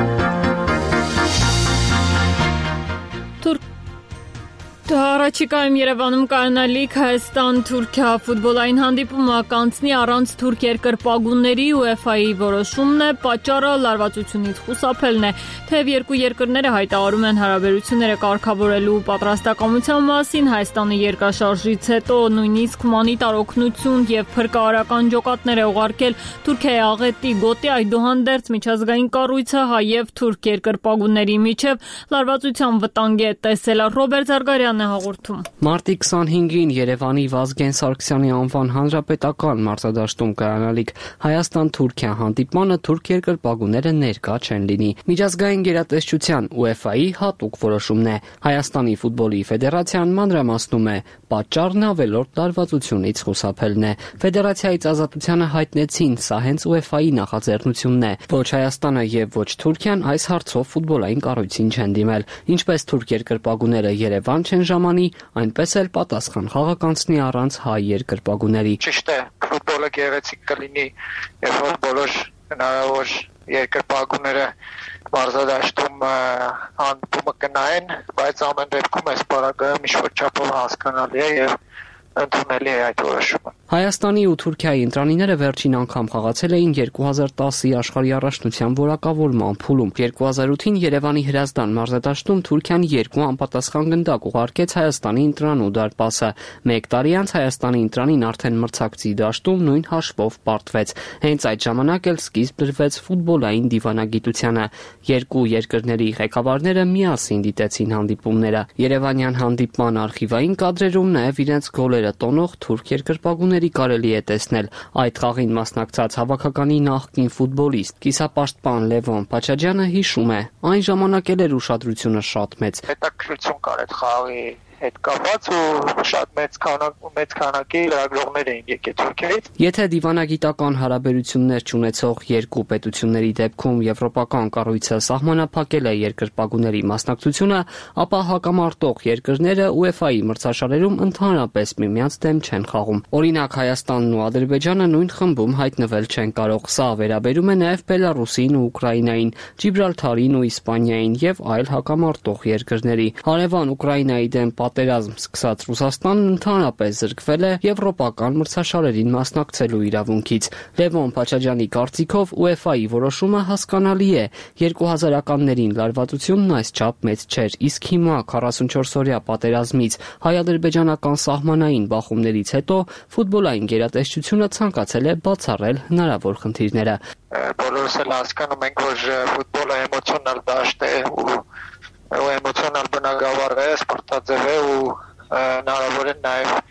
Առաջիկայում Երևանում կայանալիք Հայաստան-Թուրքիա ֆուտբոլային հանդիպումը կանցնի առանց թուրք երկրպագուների ՈՒԵՖԱ-ի որոշումն է, պատճառը լարվածությունից խուսափելն է, թեև երկու երկրները հայտարարում են հարաբերությունները կարգավորելու պատրաստակամության մասին, Հայաստանը երկրաշարժից հետո նույնիսկ մանիտար օգնություն եւ փրկարարական ջոկատներ է ուղարկել Թուրքիայի աղետի գոտի, այդուհանդերձ միջազգային կառույցը հայ եւ թուրք երկրպագուների միջև լարվածության վտանգ է տեսել։ Ռոբերտ Զարգարյանը հաղորդում։ Մարտի քսանհինգին Երևանի Վազգեն Սարգսյանի անվան հանրապետական մարզադաշտում կայանալիք Հայաստան-Թուրքիա հանդիպմանը թուրք երկրպագուները ներկա չեն լինի։ Միջազգային գերատեսչության ՈՒԵՖԱ-ի հատուկ որոշումն է։ Հայաստանի ֆուտբոլի ֆեդերացիան մանրամասնում է, պատճառն ավելորդ լարվածությունից խուսափելն է։ Ֆեդերացիայից ազատությանը հայտնեցին, սա հենց ՈՒԵՖԱ-ի նախաձեռնությունն է։ Ոչ Հայաստանը եւ ոչ Թուրքիան այս հարցով ֆուտբոլային կառույցին չեն դիմել։ Ինչպես թուրք երկրպագուները Երևան չեն ժամանի, այնպես էլ պատասխան խաղը կանցնի առանց հայ երկրպագուների։ Ճիշտ է, ֆուտբոլը գեղեցիկ կլինի, երբ որ բոլոր հնարավոր երկրպագուները մարզադաշտում հանդիպումը կնայեն, բայց ամեն դեպքում այս պարագայում ինչ-որ չափով հասկանալի է եւ ընդունելի է այդ որոշումը։ Հայաստանի ու Թուրքիայի ընտրանիները վերջին անգամ խաղացել էին երկու հազար տասի աշխարհի առաջնության որակավորման փուլում։ երկու հազար ութին Երևանի Հրազդան մարզադաշտում Թուրքիան երկու անպատասխան գնդակ ուղարկեց Հայաստանի ընտրանու դարպասը։ Մեկ տարի անց Հայաստանի ընտրանին արդեն մրցակցի դաշտում նույն հաշվով պարտվեց։ Հենց այդ ժամանակ էլ սկիզբ դրվեց ֆուտբոլային դիվանագիտությանը։ Երկու երկրների ղեկավարները միասին դիտեցին հանդիպումները։ Երևանյան հանդիպման արխիվային կադրերում նաև իրենց գոլերը տոնող թուրք երկրպագուների կարելի է տեսնել։ Այդ խաղին մասնակցած հավաքականի նախկին ֆուտբոլիստ, կիսապաշտպան Լևոն Փաչաջյանը հիշում է, այն ժամանակ էլ էր ուշադրությունը շատ մեծ։ Հետաքրքրություն կար այդ խաղի հետ կապված ու շատ մեծ քանակ մեծ քանակի լրագրողներ էին եկել Թուրքիայից։ Եթե դիվանագիտական հարաբերություններ չունեցող երկու պետությունների դեպքում եվրոպական կառույցը սահմանափակել է երկրպագուների մասնակցությունը, ապա հակամարտող երկրները ՈՒԵՖԱ-ի մրցաշարերում ընդհանրապես միմյանց դեմ չեն խաղում։ Օրինակ Հայաստանն ու Ադրբեջանը նույն խմբում հայտնվել չեն կարող։ Սա վերաբերում է նաև Բելարուսին ու Ուկրաինային, Ջիբրալթարին ու Իսպանիային եւ այլ հակամարտող երկրների։ Հարևան Ուկրաինայի դեմ պատերազմ սկսած Ռուսաստանն ընդհանրապես զրկվել է եվրոպական մրցաշարերին մասնակցելու իրավունքից։ Լևոն Փաչաջյանի կարծիքով ՈՒԵՖԱ-ի որոշումը հասկանալի է։ երկու հազարականներին լարվածությունն այսչափ մեծ չէր, իսկ հիմա քառասունչորսօրյա պատերազմից հայ-ադրբեջանական սահմանային բախումներից հետո ֆուտբոլային գերատեսչությունը ցանկացել է բացառել հնարավոր խնդիրները։ Բոլորս էլ հասկանում ենք, որ ֆուտբոլը էմոցիոնալ դաշտ է ու ու էմոցիոնալ բնագավառ է, սպորտաձև է ու հնարավոր է նաև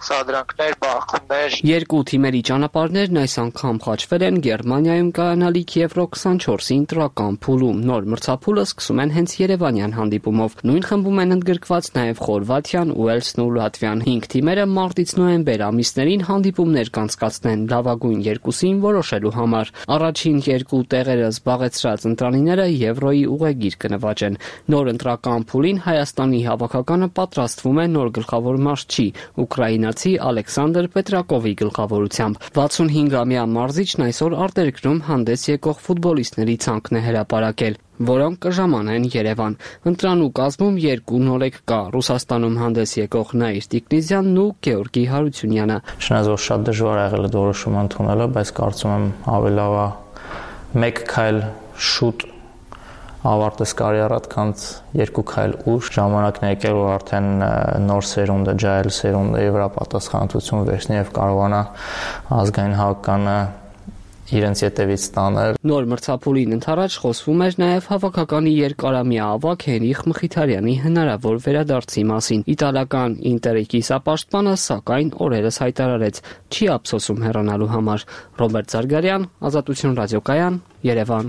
սադրանքներ, բախումներ։ Երկու թիմերի ճանապարհներն այս անգամ խաչվել են Գերմանիայում կայանալիք Եվրո քսանչորսի ընտրական փուլում։ Նոր մրցափուլը սկսում են հենց երևանյան հանդիպումով։ Նույն խմբում են ընդգրկված նաև Խորվաթիան, Ուելսն ու Լատվիան։ Հինգ թիմերը մարտից նոյեմբեր ամիսներին հանդիպումներ կանցկացնեն լավագույն երկուսին որոշելու համար։ Առաջին երկու տեղերը զբաղեցրած ընտրանիները Եվրոյի ուղեգիր կնվաճեն։ Նոր ընտրական փուլին Հայաստանի հավաքականը պատրաստվում է նոր գլխավոր մարզչի ուկրաինացի Ալեքսանդր Պետրակովի գլխավորությամբ։ վաթսունհինգամյա մարզիչն այսօր արտերկրում հանդես եկող ֆուտբոլիստների ցանկն է հրապարակել, որոնք կժամանեն Երևան։ Ընտրանու կազմում երկու նորեկ կա՝ Ռուսաստանում հանդես եկող Նաիր Տիկնիզյանն ու Գեորգի Հարությունյանը։ Չնայած որ շատ դժվար ա եղել այդ որոշումը ընդունելը, բայց կարծում եմ ավելի լավ է մեկ քայլ շուտ ավարտես կարիերատ, քան երկու քայլ ուշ։ Ժամանակն է եկել, որ արդեն նոր սերունդը, ջահել սերունդը եվրապատասխանատվություն վերցնի եւ կարողանա ազգային հավաքականը իրենց ետևից տանել։ Նոր մրցափուլին ընդառաջ խոսվում էր նաև հավաքականի երկարամյա ավագ Հենրիխ Մխիթարյանի հնարավոր վերադարձի մասին։ Իտալական Ինտերի կիսապաշտպանը սակայն օրերս հայտարարեց չի ափսոսում հեռանալու համար։ Ռոբերտ Զարգարյան, Ազատություն ռադիոկայան, Երևան։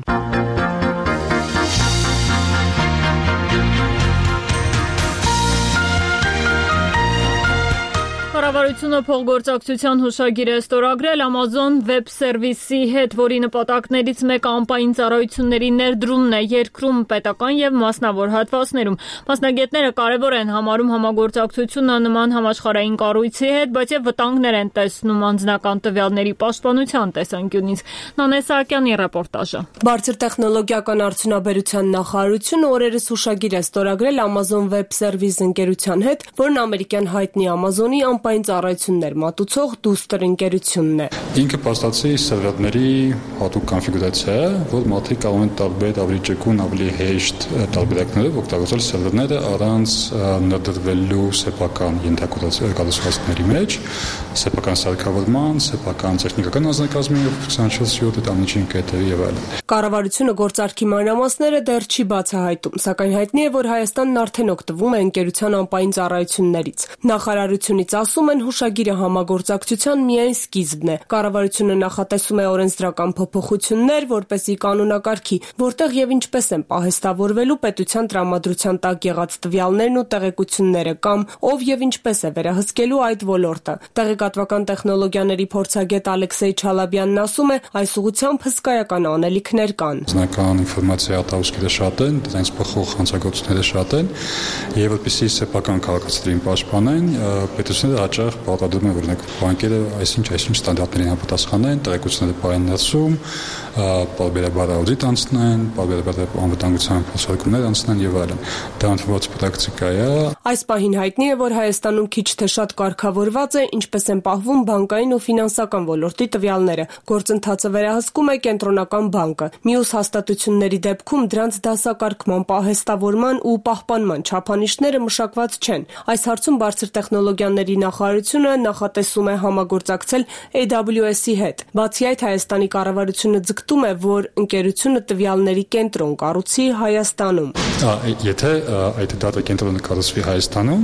Կառավարությունը փոխգործակցության հուշագիր է ստորագրել Amazon Web Service-ի հետ, որի նպատակներից մեկը անպայման ծառայությունների ներդրումն է երկրում պետական եւ մասնավոր հատվածներում։ Մասնագետները կարևոր են համարում համագործակցությունը նման համաշխարհային կառույցի հետ, բայց եւ վտանգներ են տեսնում անձնական տվյալների պաշտպանության տեսանկյունից։ Նանե Սահակյանի ռեպորտաժը։ Բարձր տեխնոլոգիական արդյունաբերության նախարարությունը օրերս հուշագիր է ստորագրել Amazon Web Service ընկերության հետ, որն ամերիկյան հայտնի Amazon-ի անպայման ծառայություններ մատուցող դուստր ընկերությունն է։ Ինքը փաստացի սերվերների հատուկ կոնֆիգուրացիա է, որ մարդիկ կարող են տարբեր ավելի ճկուն, ավելի հեշտ տարբերակներով օգտագործել սերվերները առանց ներդրվելու սեփական ենթակառուցվածքների մեջ, սեփական սարքավորման, սեփական տեխնիկական անձնակազմի եւ քսանչորս յոթ տամնիչին կետերի եւ այլն։ Կառավարությունը գործարքի մանրամասները դեռ չի բացահայտում, սակայն հայտնի է, որ Հայաստանն արդեն օգտվում է ընկերության անպայման ծառայություններից։ Նախարարությունից ասում են, հուշագիրը համագործակցության միայն սկիզբն է։ Կառավարությունը նախատեսում է օրենսդրական փոփոխություններ, որպեսզի կանոնակարգի, որտեղ եւ ինչպես են պահեստավորվելու պետության տրամադրության տակ եղած տվյալներն ու տեղեկությունները կամ ով եւ ինչպես է վերահսկելու այդ ոլորտը։ Տեղեկատվական տեխնոլոգիաների փորձագետ Ալեքսեյ Չալաբյանն ասում է, այս ուղղությամբ հսկայական անելիքներ կան։ Անձնական ինֆորմացիա արտահոսքերը շատ են, դրանց փոխող հանցագործությունները շատ են, եւ որպեսզի սեփական քաղաքացիներին պաշտպանեն, պետությունը հաճախ պարտադրում է օրինակ բանկերը այսինչ այսինչ ստանդարտներին համապատասխանեն, տեղեկությունները պարեն ներսում, պարբերաբար աուդիտ անցնեն, պարբերաբար անվտանգության փոխհատուցումներ անցնեն եւ այլն։ Դա ընդունված պրակտիկա է։ Այս պահին հայտնի է, որ Հայաստանում քիչ թե շատ կարգավորված է, ինչպես են պահվում բանկային ու ֆինանսական ոլորտի տվյալները։ Գործընթացը վերահսկում է կենտրոնական բանկը։ Մյուս հաստատությունների դեպքում դրանց դասակարգման, պահեստավորման ու պահպանման չափանիշները մշակված չեն։ Այս հարցում բարձր տեխնոլոգիաների նախարարությունը նախատեսում է համագործակցել A W S-ի հետ։ Բացի այդ, Հայաստանի կառավարությունը ձգտում է, որ ընկերությունը տվյալների կենտրոն կառուցի Հայաստանում։ Եթե այդ դատա կենտրոնը կառուցվի Հայաստանում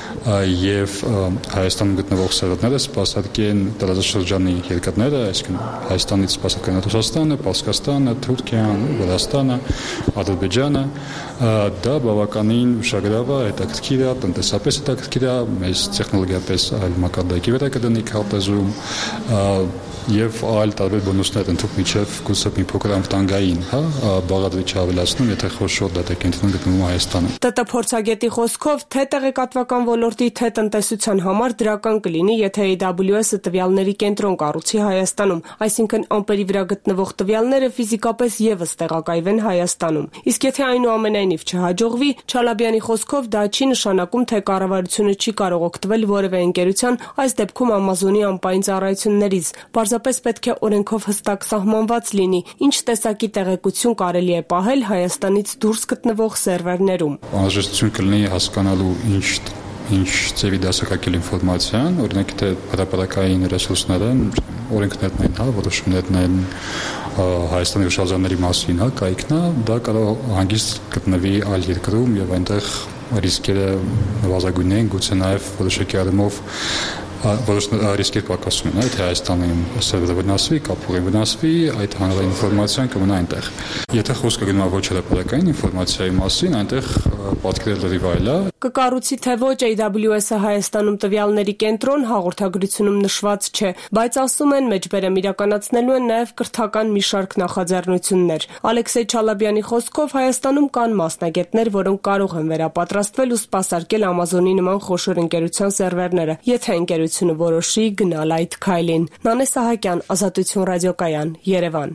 եւ Հայաստանում գտնվող սերվերները սպասարկեն տարածաշրջանի երկրները, այսինքն Հայաստանից սպասարկեն Ռուսաստանը, Պարսկաստանը, Թուրքիան, Վրաստանը, Ադրբեջանը, դա բավականին ուշագրավ է, հետաքրքիր է, տնտեսապես հետաքրքիր է, մեծ տեխնոլոգիապես այլ մակարդակի վրա կդնի քարտեզում եւ այլ տարբեր բոնուսներ ընդհանուր միջև գուցե մի փոքր անվտանգային, հա, բաղադրիչ ավելացնում, եթե խոշոր դատակենտրոն գտնվում Հայաստանում։ ՏՏ փորձագետի խոսքով, թե տեղեկատվական ոլորտի, թե տնտեսության համար դրական կլինի, եթե A W S-ը տվյալների կենտրոն կառուցի Հայաստանում, այսինքն ամպերի վրա գտնվող տվյալները ֆիզիկապես եւս տեղակայվեն Հայաստանում։ Իսկ եթե այնուամենայնիվ չհաջողվի, Չալաբյանի խոսքով դա չի նշանակում, թե կառավարությունը չի կարող օգտվել որևէ ընկերության, այս դեպքում Amazon-ի անպայման ծառայություններից։ Պարզապես պետք է օրենքով հստակ սահմանված լինի, ինչ տեսակի տեղեկություն կարելի է պահել Հայաստանից դուրս գտնվող սերվերներում։ Անհրաժեշտություն կլինի հասկանալու ինչ ինչ ծավի դասակարգել ինֆորմացիան, օրինակ թե հրապարակային ռեսուրսները, օրենքներն են, հա, որոշումներն են Հայաստանի ուշադրների մասին, հա, կայքնա, դա կարող հանգիստ գտնվի այլ երկրում եւ այնտեղ ռիսկերը նվազագույն են, գուցե նաեւ որոշակի առումով որոշ ռիսկեր պակասում են, թե Հայաստանի սերվերը վնասվի, կապուղի վնասվի, այդ հանրային ինֆորմացիան կմնա այնտեղ։ Եթե խոսքը գնում է ոչ հրապարակային ինֆորմացիայի մասին, այնտեղ պատկերը լրիվ այլ է։ Կկառուցի թե ոչ A W S-ը Հայաստանում տվյալների կենտրոն հաղորդագրությունում նշված չէ, բայց ասում են մեջբերեմ իրականացնելու են նաև կրթական մի շարք նախաձեռնություններ։ Ալեքսեյ Չալաբյանի խոսքով Հայաստանում կան մասնագետներ, որոնք կարող են վերապատրաստվել ու սպասարկել Amazon-ի նման խոշոր ընկերության սերվերները, եթե ընկերությունը որոշի գնալ այդ քայլին։ Նանե Սահակյան, Ազատություն ռադիոկայան, Երևան։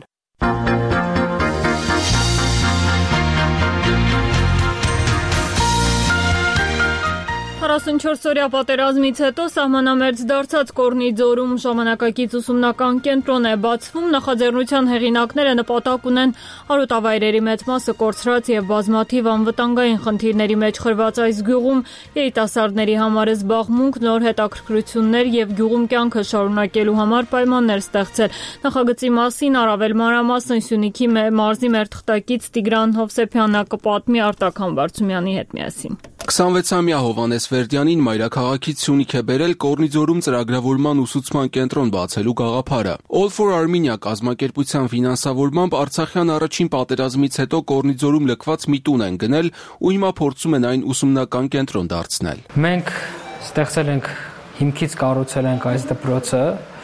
քառասունչորս-օրյա պատերազմից հետո սահմանամերձ դարձած Կորնի ձորում ժամանակակից ուսումնական կենտրոն է բացվում։ Նախաձեռնության հեղինակները նպատակ ունեն արոտավայրերի մեծ մասը կորցրած եւ բազմաթիվ անվտանգային խնդիրների մեջ խրված այս գյուղում երիտասարդների համար զբաղմունք, նոր հետաքրքրություններ եւ գյուղում կյանքը շարունակելու համար պայմաններ ստեղծել։ Նախագծի մասին առավել մանրամասն Սյունիքի մարզի մեր թղթակից Տիգրան Հովսեփյանը կպատմի Արտակ Համբարձումյանի հետ միասին։ քսանվեցամյա Հովհաննես Վերդյանին մայրաքաղաքից Սյունիք է բերել Կորնիձորում ծրագրավորման ուսուցման կենտրոն բացելու գաղափարը։ All for Armenia կազմակերպության ֆինանսավորմամբ Արցախյան առաջին պատերազմից հետո Կորնիձորում լքված մի տուն են գնել ու հիմա փորձում են այն ուսումնական կենտրոն դարձնել։ Մենք ստեղծել ենք, հիմքից կառուցել ենք այս դպրոցը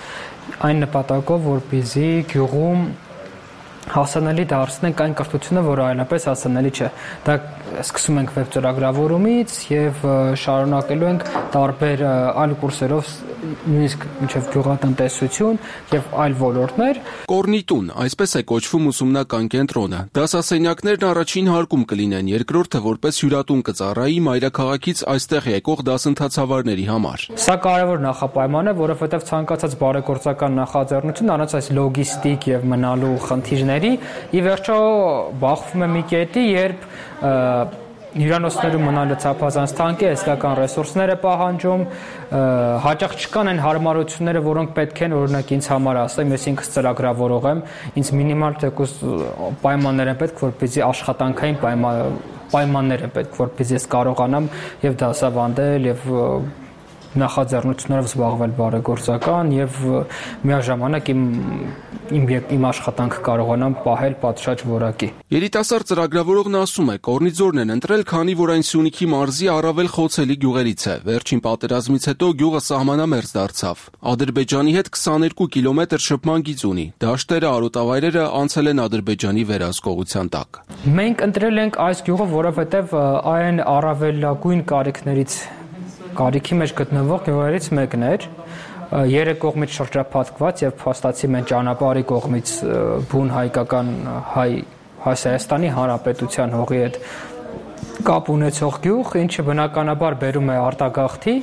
այն նպատակով, որպեսզի գյուղում հասանելի դարձնենք այն կրթությունը, որը այլապես հասանելի չէ։ Դա սկսում ենք վեբ ծրագրավորումից եւ շարունակելու ենք տարբեր այլ կուրսերով, նույնիսկ մինչեւ գյուղատնտեսություն եւ այլ ոլորտներ։ Կորնիտուն, այսպես է կոչվում ուսումնական կենտրոնը։ Դասասենյակներն առաջին հարկում կլինեն, երկրորդը որպես հյուրատուն կծառայի մայրաքաղաքից այստեղ եկող դասընթացավարների համար։ Սա կարևոր նախապայման է, որովհետեւ ցանկացած բարեգործական նախաձեռնություն առանց այս լոգիստիկ եւ մնալու խնդիրների ի վերջո բախվում է մի կետի, երբ հյուրանոցներում մնալը ցափազանց թանկ է, հսկական ռեսուրսներ է պահանջում, հաճախ չկան այն հարմարությունները, որոնք պետք են, օրինակ ինձ համար ասեմ, ես ինքս ծրագրավորող եմ, ինձ մինիմալ թեկուզ պայմաններ են պետք, որպեսզի աշխատանքային պայմաններ են պետք, որպեսզի ես կարողանամ եւ դասավանդել եւ նախաձեռնություններով զբաղվել բարեգործական եւ միաժամանակ իմ իմ իմ աշխատանքը կարողանամ պահել պատշաճ որակի։ Երիտասարդ ծրագրավորողն ասում է, Կորնիձորն են ընտրել, քանի որ այն Սյունիքի մարզի առավել խոցելի գյուղերից է։ Վերջին պատերազմից հետո գյուղը սահմանամերձ դարձավ։ Ադրբեջանի հետ քսաներկու կիլոմետր շփման գիծ ունի։ Դաշտերը, արոտավայրերը անցել են Ադրբեջանի վերահսկողության տակ։ Մենք ընտրել ենք այս գյուղը, որովհետեւ այն առավելագույն կարիքներից կարիքի մեջ գտնվող գյուղերից մեկն էր, երեք կողմից շրջափակված եւ փաստացի մենք ճանապարհի կողմից բուն հայկական հայ Հայաստանի Հանրապետության հողի հետ կապ ունեցող գյուղ, ինչը բնականաբար բերում է արտագաղթի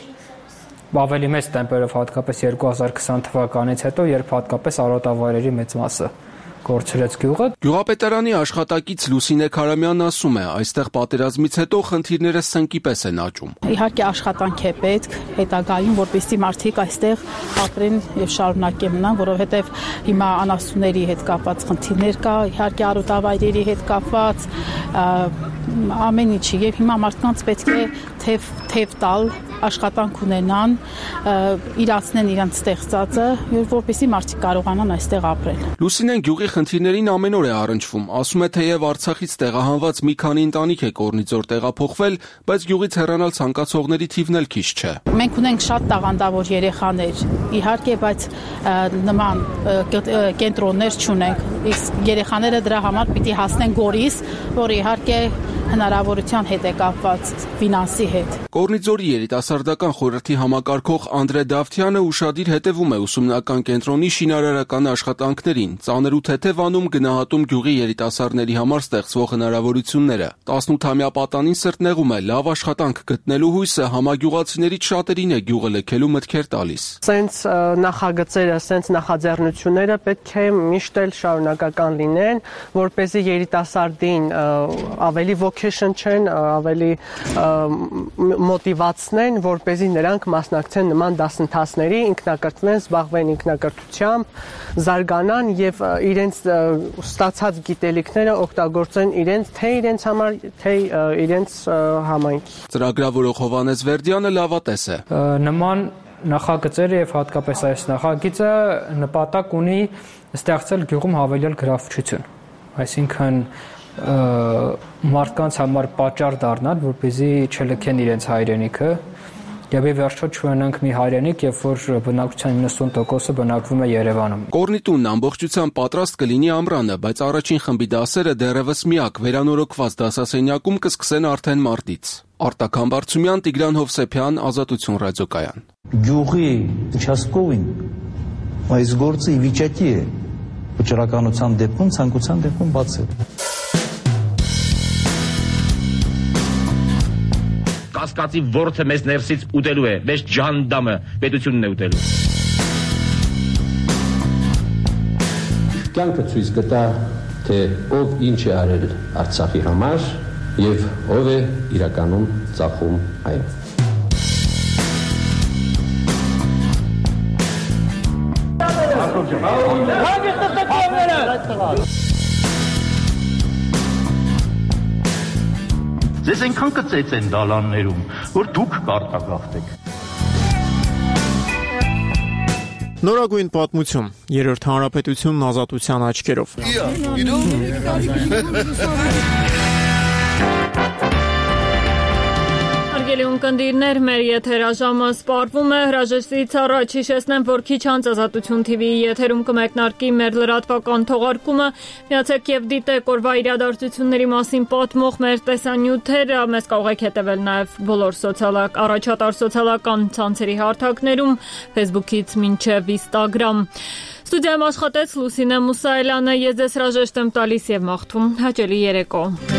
ավելի մեծ տեմպերով, հատկապես երկու հազար քսան թվականից հետո, երբ հատկապես արոտավայրերի մեծ մասը կորցրեց գյուղը։ Գյուղապետարանի աշխատակից Լուսինե Քարամյանն ասում է, այստեղ պատերազմից հետո խնդիրները սնկի պես են աճում։ Իհարկե աշխատանք է պետք հետագայում, որպեսզի մարդիկ այստեղ ապրեն եւ շարունակեն մնան, որովհետեւ հիմա անասունների հետ կապված խնդիրներ կա, իհարկե արոտավայրերի հետ կապված ամեն ինչի եւ հիմա մարդկանց պետք է թեև թեև տալ աշխատանք ունենան, իրացնեն իրենց ստեղծածը, որպեսզի մարդիկ կարողանան այստեղ ապրել։ Լուսինեն գյուղի խնդիրներին ամեն օր է առնչվում, ասում է, թեև Արցախից տեղահանված մի քանի ընտանիք է Կորնիձոր տեղափոխվել, բայց գյուղից հեռանալ ցանկացողների թիվն էլ քիչ չէ։ Մենք ունենք շատ տաղանդավոր երեխաներ, իհարկե, բայց նման կենտրոններ չունենք։ Իսկ երեխաները դրա համար պիտի հասնեն Գորիս, որը իհարկե հնարավորության հետ է կապված ֆինանսի հետ։ Կորնիձորի երիտասարդական խորհրդի համակարգող Անդրե Դավթյանը ուշադիր հետևում է ուսումնական կենտրոնի շինարարական աշխատանքներին, ծանր ու թեթև անում գնահատում գյուղի երիտասարդների համար ստեղծվող հնարավորությունները։ տասնութամյա պատանին սրտնեղում է, լավ աշխատանք գտնելու հույսը համագյուղացիներից շատերին է գյուղը լքելու մտքեր տալիս։ Սենց նախագծերը, սենց նախաձեռնությունները պետք է միշտ էլ շարունակական լինեն, որպեսզի երիտասարդին ավելի vocation չեն, ավելի մոտիվացնեն, որպեսզի նրանք մասնակցեն նման դասընթացների, ինքնակրթվեն, զբաղվեն ինքնակրթությամբ, զարգանան եւ իրենց ստացած գիտելիքները օգտագործեն իրենց թե իրենց համար, թե իրենց համայնքի։ Ծրագրավորող Հովհաննես Վերդյանը լավատես է։ Նման նախագծերը եւ հատկապես այս նախագիծը նպատակ ունի ստեղծել գյուղում հավելյալ գրավչություն, այսինքն մարդկանց համար պատճառ դառնալ, որպեսզի չլքեն իրենց հայրենիքը եւ ի վերջո չունենանք մի հայրենիք, երբ որ բնակչության իննսուն տոկոսը բնակվում է Երևանում։ Կորնիտունն ամբողջությամբ պատրաստ կլինի ամռանը, բայց առաջին խմբի դասերը դեռևս միակ վերանորոգված դասասենյակում կսկսեն արդեն մարտից։ Արտակ Համբարձումյան, Տիգրան Հովսեփյան, Ազատություն ռադիոկայան։ Գյուղի участковին այս գործը ի վիճակի է վճռականության դեպքում, ցանկության դեպքում բացել։ Կասկածի ворթը մեզ ներսից ուտելու է, մեզ ջանդամը պետությունն է ուտելու։ Կյանքը ցույց կտա, թե ով ինչ է արել Արցախի համար եւ ով է իրականում ծախում այն։ Ձեզ այնքան կծեց են դալաններում, որ դուք կարտագաղթեք։ Նորագույն պատմություն, երրորդ հանրապետությունն ազատության աչքերով։ Հարգելի ունկնդիրներ, մեր եթերաժամը սպառվում է, հրաժեշտից առաջ հիշեցնեմ, որ քիչ անց Ազատություն թիվիի եթերում կմեկնարկի մեր լրատվական թողարկումը, միացեք եւ դիտեք օրվա իրադարձությունների մասին պատմող մեր տեսանյութերը, մեզ կարող եք հետևել նաեւ բոլոր սոցիալական առաջատար սոցիալական ցանցերի հարթակներում, Facebook-ից մինչեւ Instagram։ Ստուդիայում աշխատեց Լուսինե Մուսայելյանը, ես ձեզ հրաժեշտ եմ տալիս եւ մաղթում հաճելի երեկո։